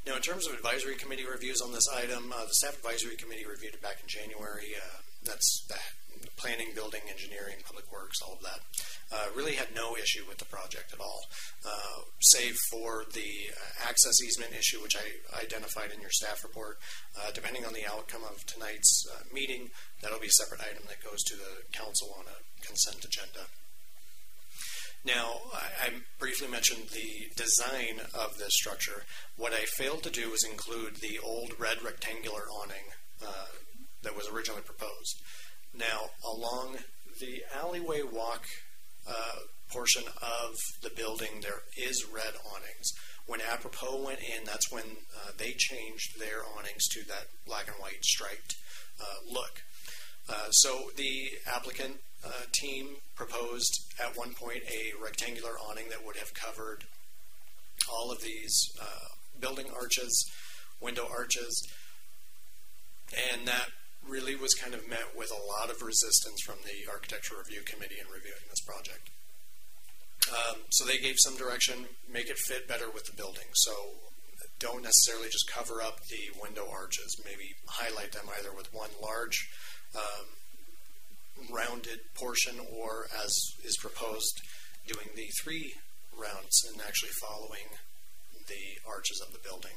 Now, in terms of advisory committee reviews on this item, uh, the staff advisory committee reviewed it back in January. Uh, that's the planning, building, engineering, public works, all of that. Uh, really had no issue with the project at all, uh, save for the uh, access easement issue, which I identified in your staff report. Uh, depending on the outcome of tonight's uh, meeting, that'll be a separate item that goes to the council on a consent agenda. Now, I, I briefly mentioned the design of this structure. What I failed to do was include the old red rectangular awning uh, that was originally proposed. Now, along the alleyway walk uh, portion of the building, there is red awnings. When Apropos went in, that's when uh, they changed their awnings to that black and white striped uh, look. Uh, so the applicant uh, team proposed at one point a rectangular awning that would have covered all of these uh, building arches, window arches, and that really was kind of met with a lot of resistance from the Architecture Review Committee in reviewing this project. Um, so they gave some direction, make it fit better with the building. So don't necessarily just cover up the window arches, maybe highlight them either with one large um, rounded portion, or as is proposed, doing the three rounds and actually following the arches of the building.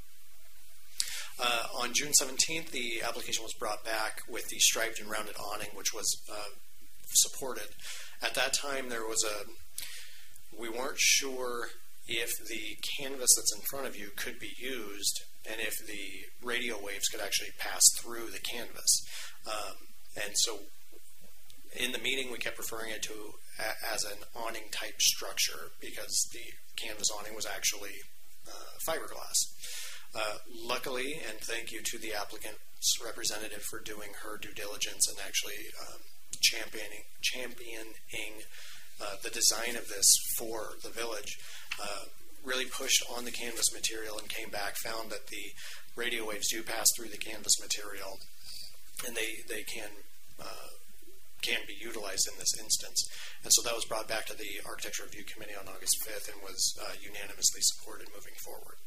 Uh, on June seventeenth, the application was brought back with the striped and rounded awning, which was uh, supported. At that time, there was a, we weren't sure if the canvas that's in front of you could be used and if the radio waves could actually pass through the canvas. Um, and so in the meeting, we kept referring it to a, as an awning type structure because the canvas awning was actually uh, fiberglass. Uh, luckily, and thank you to the applicant's representative for doing her due diligence and actually um, championing, championing uh, the design of this for the village, uh, really pushed on the canvas material and came back, found that the radio waves do pass through the canvas material, and they, they can uh, can be utilized in this instance. And so that was brought back to the Architecture Review Committee on August fifth and was uh, unanimously supported moving forward.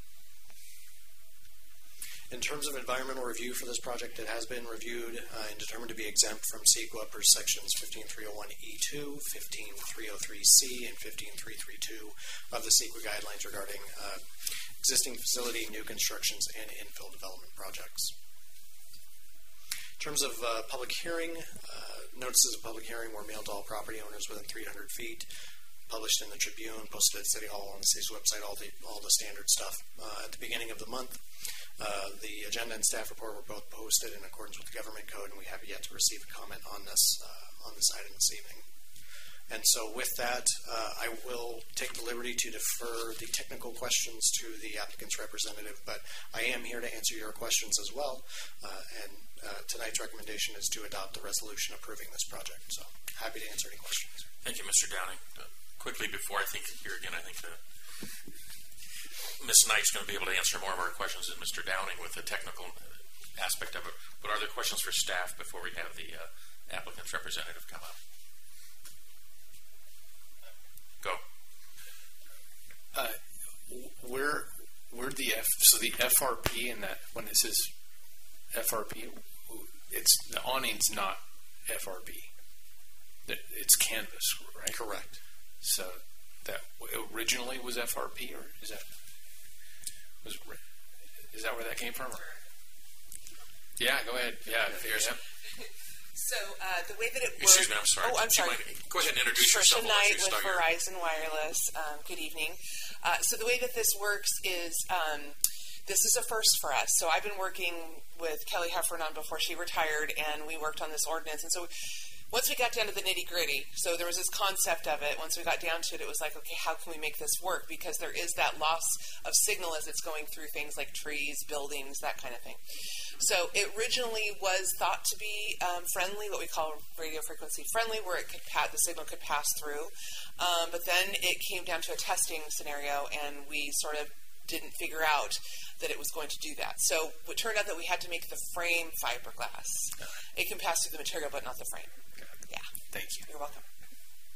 In terms of environmental review for this project, it has been reviewed uh, and determined to be exempt from CEQA per sections fifteen three oh one E two, fifteen three oh three C, and fifteen three thirty-two of the CEQA guidelines regarding uh, existing facility, new constructions, and infill development projects. In terms of uh, public hearing, uh, notices of public hearing were mailed to all property owners within three hundred feet, published in the Tribune, posted at City Hall on the city's website, all the, all the standard stuff. Uh, at the beginning of the month, Uh, the agenda and staff report were both posted in accordance with the government code, and we have yet to receive a comment on this uh, on this item this evening. And so with that, uh, I will take the liberty to defer the technical questions to the applicant's representative, but I am here to answer your questions as well, uh, and uh, tonight's recommendation is to adopt the resolution approving this project. So happy to answer any questions. Thank you, Mister Downing. Uh, quickly, before I think here again, I think the Miz Knight's going to be able to answer more of our questions than Mister Downing with the technical aspect of it. But are there questions for staff before we have the uh, applicant's representative come up? Go. Uh, where, where the F? So the F R P and that when it says F R P, it's the awning's not F R P. It's canvas, right? Correct. So that originally was F R P, or is that? Was, is that where that came from? Or? Yeah, go ahead. Yeah, here's him. So uh, the way that it works. Excuse me, I'm sorry. Oh, I'm sorry. Go ahead and introduce Trisha yourself. Knight You with Verizon Wireless. Um, good evening. Uh, so the way that this works is um, this is a first for us. So I've been working with Kelly Heffernan before she retired, and we worked on this ordinance. And so once we got down to the nitty-gritty, so there was this concept of it. Once we got down to it, it was like, okay, how can we make this work? Because there is that loss of signal as it's going through things like trees, buildings, that kind of thing. So it originally was thought to be um, friendly, what we call radio frequency friendly, where it could pa- the signal could pass through. Um, but then it came down to a testing scenario, and we sort of didn't figure out that it was going to do that. So it turned out that we had to make the frame fiberglass. It can pass through the material, but not the frame. Yeah. Thank you. You're welcome.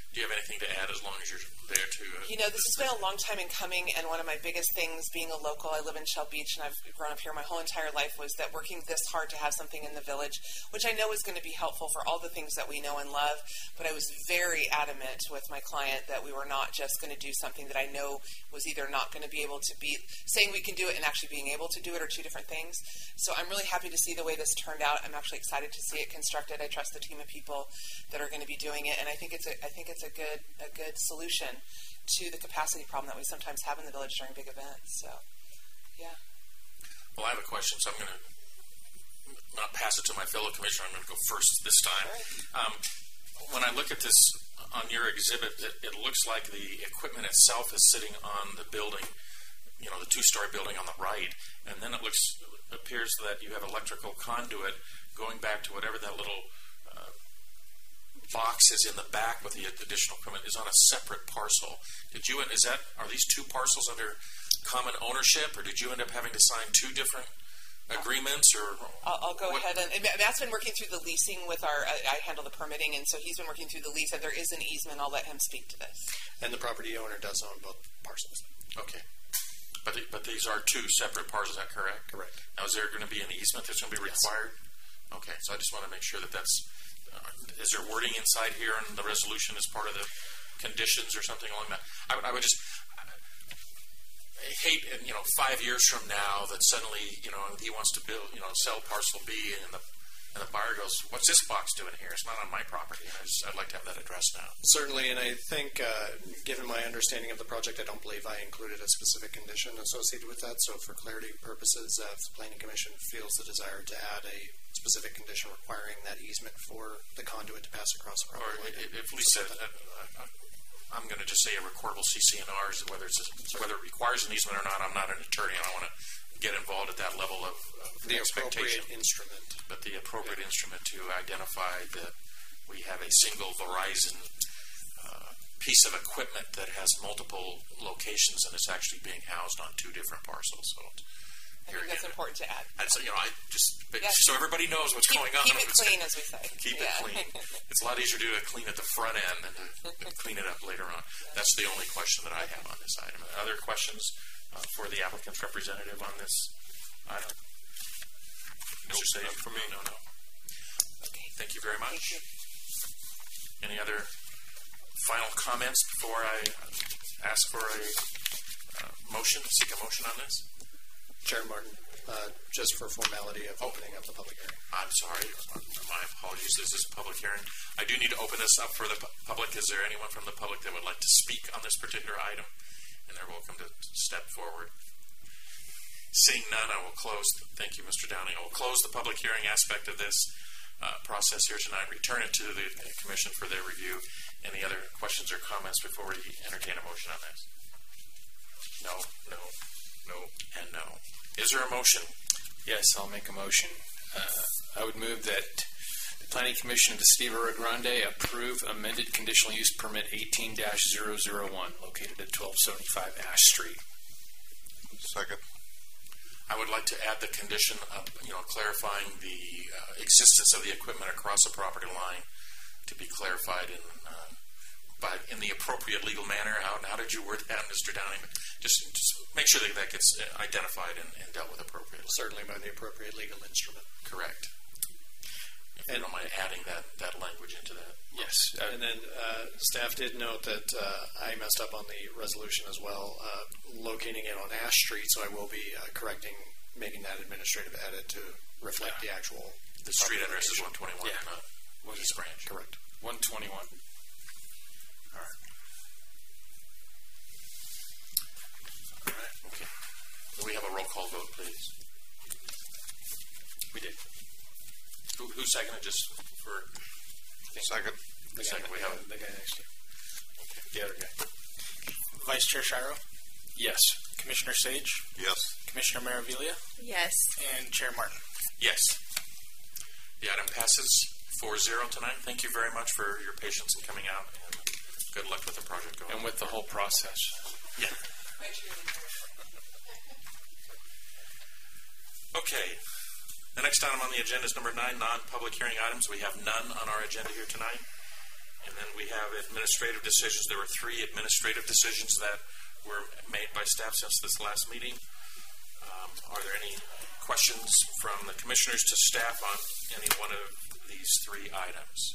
Do you have anything to add as long as you're there to? Uh, you know, this has been a long time in coming, and one of my biggest things being a local, I live in Shell Beach, and I've grown up here my whole entire life, was that working this hard to have something in the village, which I know is going to be helpful for all the things that we know and love, but I was very adamant with my client that we were not just going to do something that I know was either not going to be able to be, saying we can do it and actually being able to do it are two different things. So I'm really happy to see the way this turned out. I'm actually excited to see it constructed. I trust the team of people that are going to be doing it, and I think it's a, I think it's a good, a good solution to the capacity problem that we sometimes have in the village during big events. So, yeah. Well, I have a question, so I'm going to not pass it to my fellow commissioner. I'm going to go first this time. Sure. Um, when I look at this on your exhibit, it, it looks like the equipment itself is sitting on the building, you know, the two-story building on the right, and then it looks appears that you have electrical conduit going back to whatever that little uh, box is in the back with the additional equipment is on a separate parcel. Did you? Is that are these two parcels under common ownership, or did you end up having to sign two different agreements? Or I'll, I'll go what? ahead and, and Matt's been working through the leasing with our. I, I handle the permitting, and so he's been working through the lease. And there is an easement. I'll let him speak to this. And the property owner does own both parcels. Okay. But, the, but these are two separate parcels, is that correct? Correct. Now, is there going to be an easement that's going to be required? Yes. Okay, so I just want to make sure that that's, uh, is there wording inside here and the resolution as part of the conditions or something along that? I would, I would just, I hate, you know, five years from now that suddenly, you know, he wants to build, you know, sell parcel B and the And the buyer goes, what's this box doing here? It's not on my property. And I just, I'd like to have that addressed now. Certainly, and I think, uh, given my understanding of the project, I don't believe I included a specific condition associated with that. So for clarity purposes, uh, if the Planning Commission feels the desire to add a specific condition requiring that easement for the conduit to pass across the property. Or if Lisa, uh, uh, I'm going to just say a recordable C C N R, whether, it's a, whether it requires an easement or not. I'm not an attorney. I don't want to get involved at that level of, of the expectation. appropriate instrument. But the appropriate yeah. instrument to identify that we have a single Verizon uh, piece of equipment that has multiple locations and it's actually being housed on two different parcels. So I think that's important to add. And so, you know, I just yes. so everybody knows what's keep, going on. Keep it clean, as we say. Keep yeah. it clean. It's a lot easier to do a clean at the front end than to clean it up later on. That's the only question that I have on this item. Other questions uh, for the applicant's representative on this item? Mister Sage? For me, no, no. Okay. Thank you very much. Thank you. Any other final comments before I ask for a uh, motion, seek a motion on this? Chair Martin, uh, just for formality of opening up the public hearing. I'm sorry. My apologies. This is a public hearing. I do need to open this up for the pu- public. Is there anyone from the public that would like to speak on this particular item? And they're welcome to step forward. Seeing none, I will close. Thank you, Mister Downing. I will close the public hearing aspect of this uh, process here tonight. Return it to the Commission for their review. Any other questions or comments before we entertain a motion on this? No, no, no, and no. Is there a motion? Yes, I'll make a motion. Uh, I would move that the Planning Commission of the City of Rio Grande approve amended conditional use permit eighteen dash zero zero one located at twelve seventy-five Ash Street. Second. I would like to add the condition of, you know, clarifying the uh, existence of the equipment across the property line to be clarified in uh, by in the appropriate legal manner. How, how did you word that, Mister Downing? Just, just make sure that that gets identified and, and dealt with appropriately. Certainly by the appropriate legal instrument. Correct. If and, you don't mind adding that, that language into that. Yes. Uh, and then uh, staff did note that uh, I messed up on the resolution as well, uh, locating it on Ash Street, so I will be uh, correcting, making that administrative edit to reflect yeah. the actual... The street address is one twenty-one, yeah. not East Branch. Correct. one twenty-one. All right. All right, okay. Can we have a roll call vote, please? We did. Who, who seconded just for... Second. The second, we have it. The guy next to you. Okay. The other guy. Vice Chair Shiro? Yes. Commissioner Sage? Yes. Commissioner Maravilla? Yes. And Chair Martin? Yes. The item passes four zero tonight. Thank you very much for your patience in coming out, and good luck with the project going. And with the whole process. Yeah. Okay. The next item on the agenda is number nine, non-public hearing items. We have none on our agenda here tonight. In then we have administrative decisions. There were three administrative decisions that were made by staff since this last meeting. Um, are there any questions from the commissioners to staff on any one of these three items?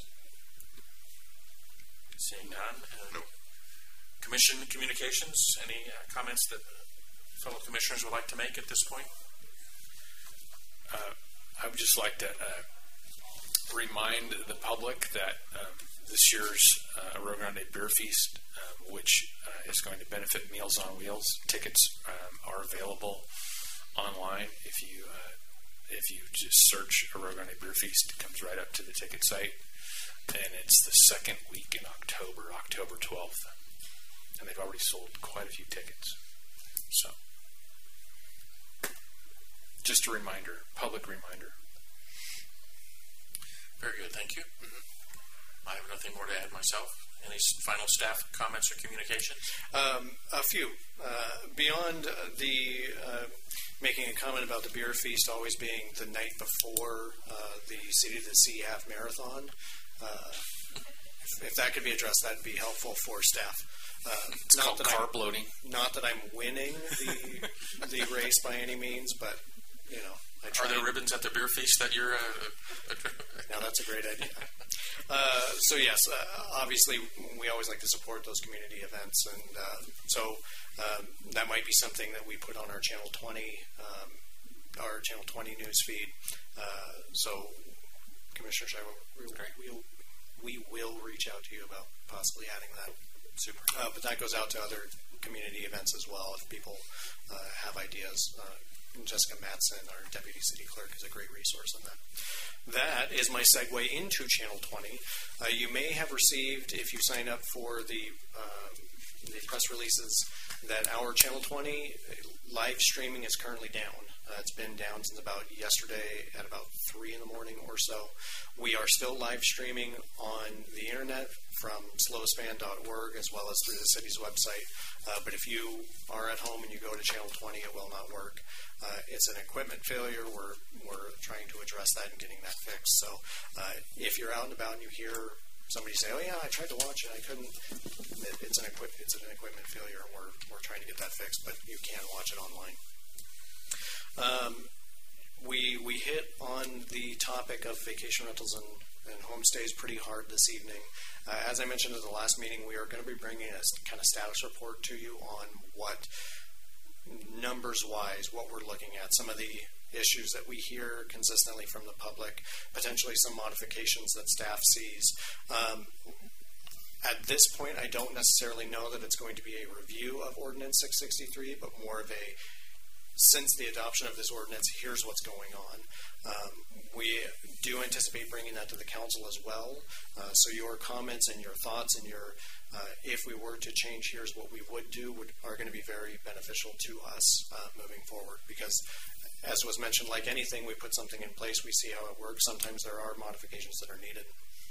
Seeing none. Uh, no. Commission communications, any uh, comments that fellow commissioners would like to make at this point? Uh, I would just like to uh, remind the public that um, this year's uh, Arroyo Grande Beer Feast, um, which uh, is going to benefit Meals on Wheels, tickets um, are available online. If you uh, if you just search Arroyo Grande Beer Feast, it comes right up to the ticket site, and it's the second week in October, October twelfth, and they've already sold quite a few tickets. So, just a reminder, public reminder. Very good, thank you. Mm-hmm. I have nothing more to add myself. Any final staff comments or communications? Um, a few. Uh, beyond uh, the uh, making a comment about the beer feast always being the night before uh, the City to the Sea half marathon, uh, if, if that could be addressed, that'd be helpful for staff. Uh, it's not called that carb I'm, loading. Not that I'm winning the the race by any means, but you know. I try. Are there ribbons at the beer feast that you're... Uh, now that's a great idea. Uh, so yes, uh, obviously we always like to support those community events, and uh, so um, that might be something that we put on our Channel twenty, um, our Channel twenty news feed. Uh, so, Commissioner Shai, we, we'll, we will reach out to you about possibly adding that. Super. Uh, but that goes out to other community events as well if people uh, have ideas. Uh, Jessica Matson, our Deputy City Clerk, is a great resource on that. That is my segue into Channel twenty. Uh, you may have received, if you sign up for the, um, the press releases, that our Channel twenty live streaming is currently down. Uh, it's been down since about yesterday at about three in the morning or so. We are still live streaming on the internet from slowspan dot org as well as through the city's website. Uh, but if you are at home and you go to Channel twenty, it will not work. Uh, it's an equipment failure. We're, we're trying to address that and getting that fixed. So uh, if you're out and about and you hear somebody say, oh yeah, I tried to watch it, I couldn't, it, it's, an equip, it's an equipment failure, and we're, we're trying to get that fixed, but you can watch it online. Um, we, we hit on the topic of vacation rentals and, and homestays pretty hard this evening. Uh, as I mentioned at the last meeting, we are going to be bringing a kind of status report to you on what numbers-wise, what we're looking at, some of the issues that we hear consistently from the public, potentially some modifications that staff sees. Um, at this point, I don't necessarily know that it's going to be a review of Ordinance six sixty-three, but more of a, since the adoption of this ordinance, here's what's going on. Um, we do anticipate bringing that to the council as well. Uh, so your comments and your thoughts and your, uh, if we were to change, here's what we would do, would, are going to be very beneficial to us uh, moving forward. Because as was mentioned, like anything, we put something in place, we see how it works. Sometimes there are modifications that are needed.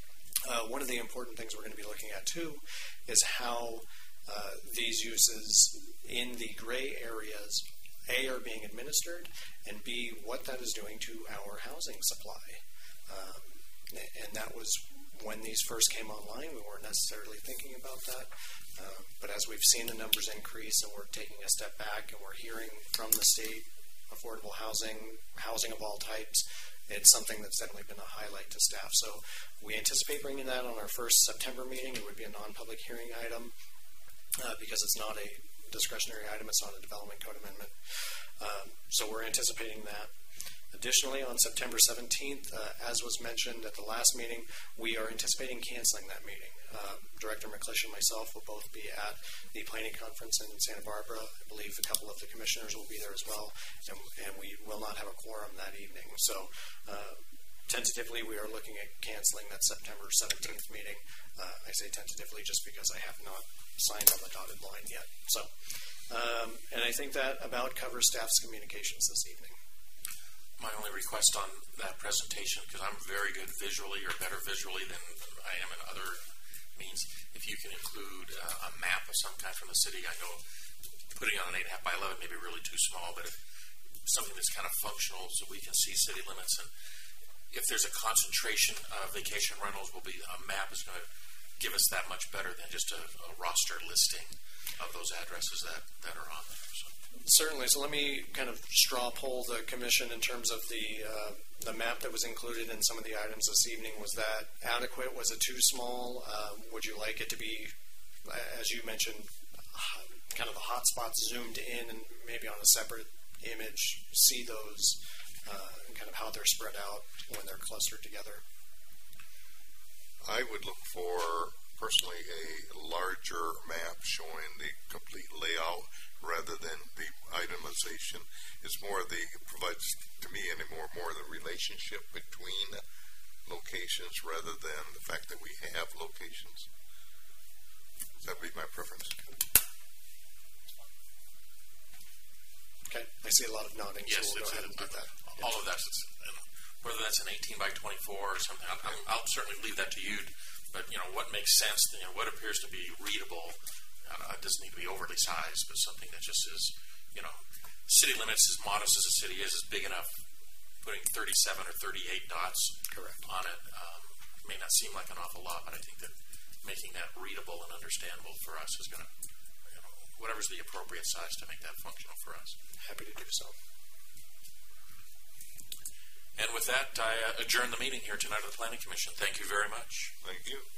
Uh, one of the important things we're going to be looking at too is how uh, these uses in the gray areas, A, are being administered, and B, what that is doing to our housing supply. Um, and that was when these first came online. We weren't necessarily thinking about that. Uh, but as we've seen the numbers increase and we're taking a step back and we're hearing from the state affordable housing, housing of all types, it's something that's definitely been a highlight to staff. So we anticipate bringing that on our first September meeting. It would be a non-public hearing item uh, because it's not a discretionary item. It's not a development code amendment. Um, so we're anticipating that. Additionally, on September seventeenth, uh, as was mentioned at the last meeting, we are anticipating canceling that meeting. Uh, Director McClish and myself will both be at the planning conference in Santa Barbara. I believe a couple of the commissioners will be there as well, and, and we will not have a quorum that evening. So uh, tentatively, we are looking at canceling that September seventeenth meeting. Uh, I say tentatively just because I have not signed on the dotted line yet. So, um, and I think that about covers staff's communications this evening. My only request on that presentation, because I'm very good visually or better visually than I am in other means, if you can include uh, a map of some kind from the city. I know putting on an eight and a half by eleven may be really too small, but if something that's kind of functional so we can see city limits, and if there's a concentration of vacation rentals, will be a map is going to give us that much better than just a, a roster listing of those addresses that, that are on there. So. Certainly. So let me kind of straw poll the commission in terms of the uh, the map that was included in some of the items this evening. Was that adequate? Was it too small? Um, would you like it to be, as you mentioned, kind of the hot spots zoomed in and maybe on a separate image, see those uh, and kind of how they're spread out when they're clustered together? I would look for, personally, a larger map showing the complete layout rather than the itemization. It's more the, it provides to me any more, more the relationship between locations rather than the fact that we have locations. That would be my preference. Okay, I see a lot of nodding, yes, so we'll go ahead and do that. All yes. of that's, whether that's an eighteen by twenty-four or something, I'll, I'll certainly leave that to you. But, you know, what makes sense, you know, what appears to be readable, uh, it doesn't need to be overly sized, but something that just is, you know, city limits, as modest as a city is, is big enough. Putting thirty-seven or thirty-eight dots Correct. on it um, may not seem like an awful lot, but I think that making that readable and understandable for us is going to, you know, whatever's the appropriate size to make that functional for us. Happy to do so. And with that, I uh, adjourn the meeting here tonight of the Planning Commission. Thank you very much. Thank you.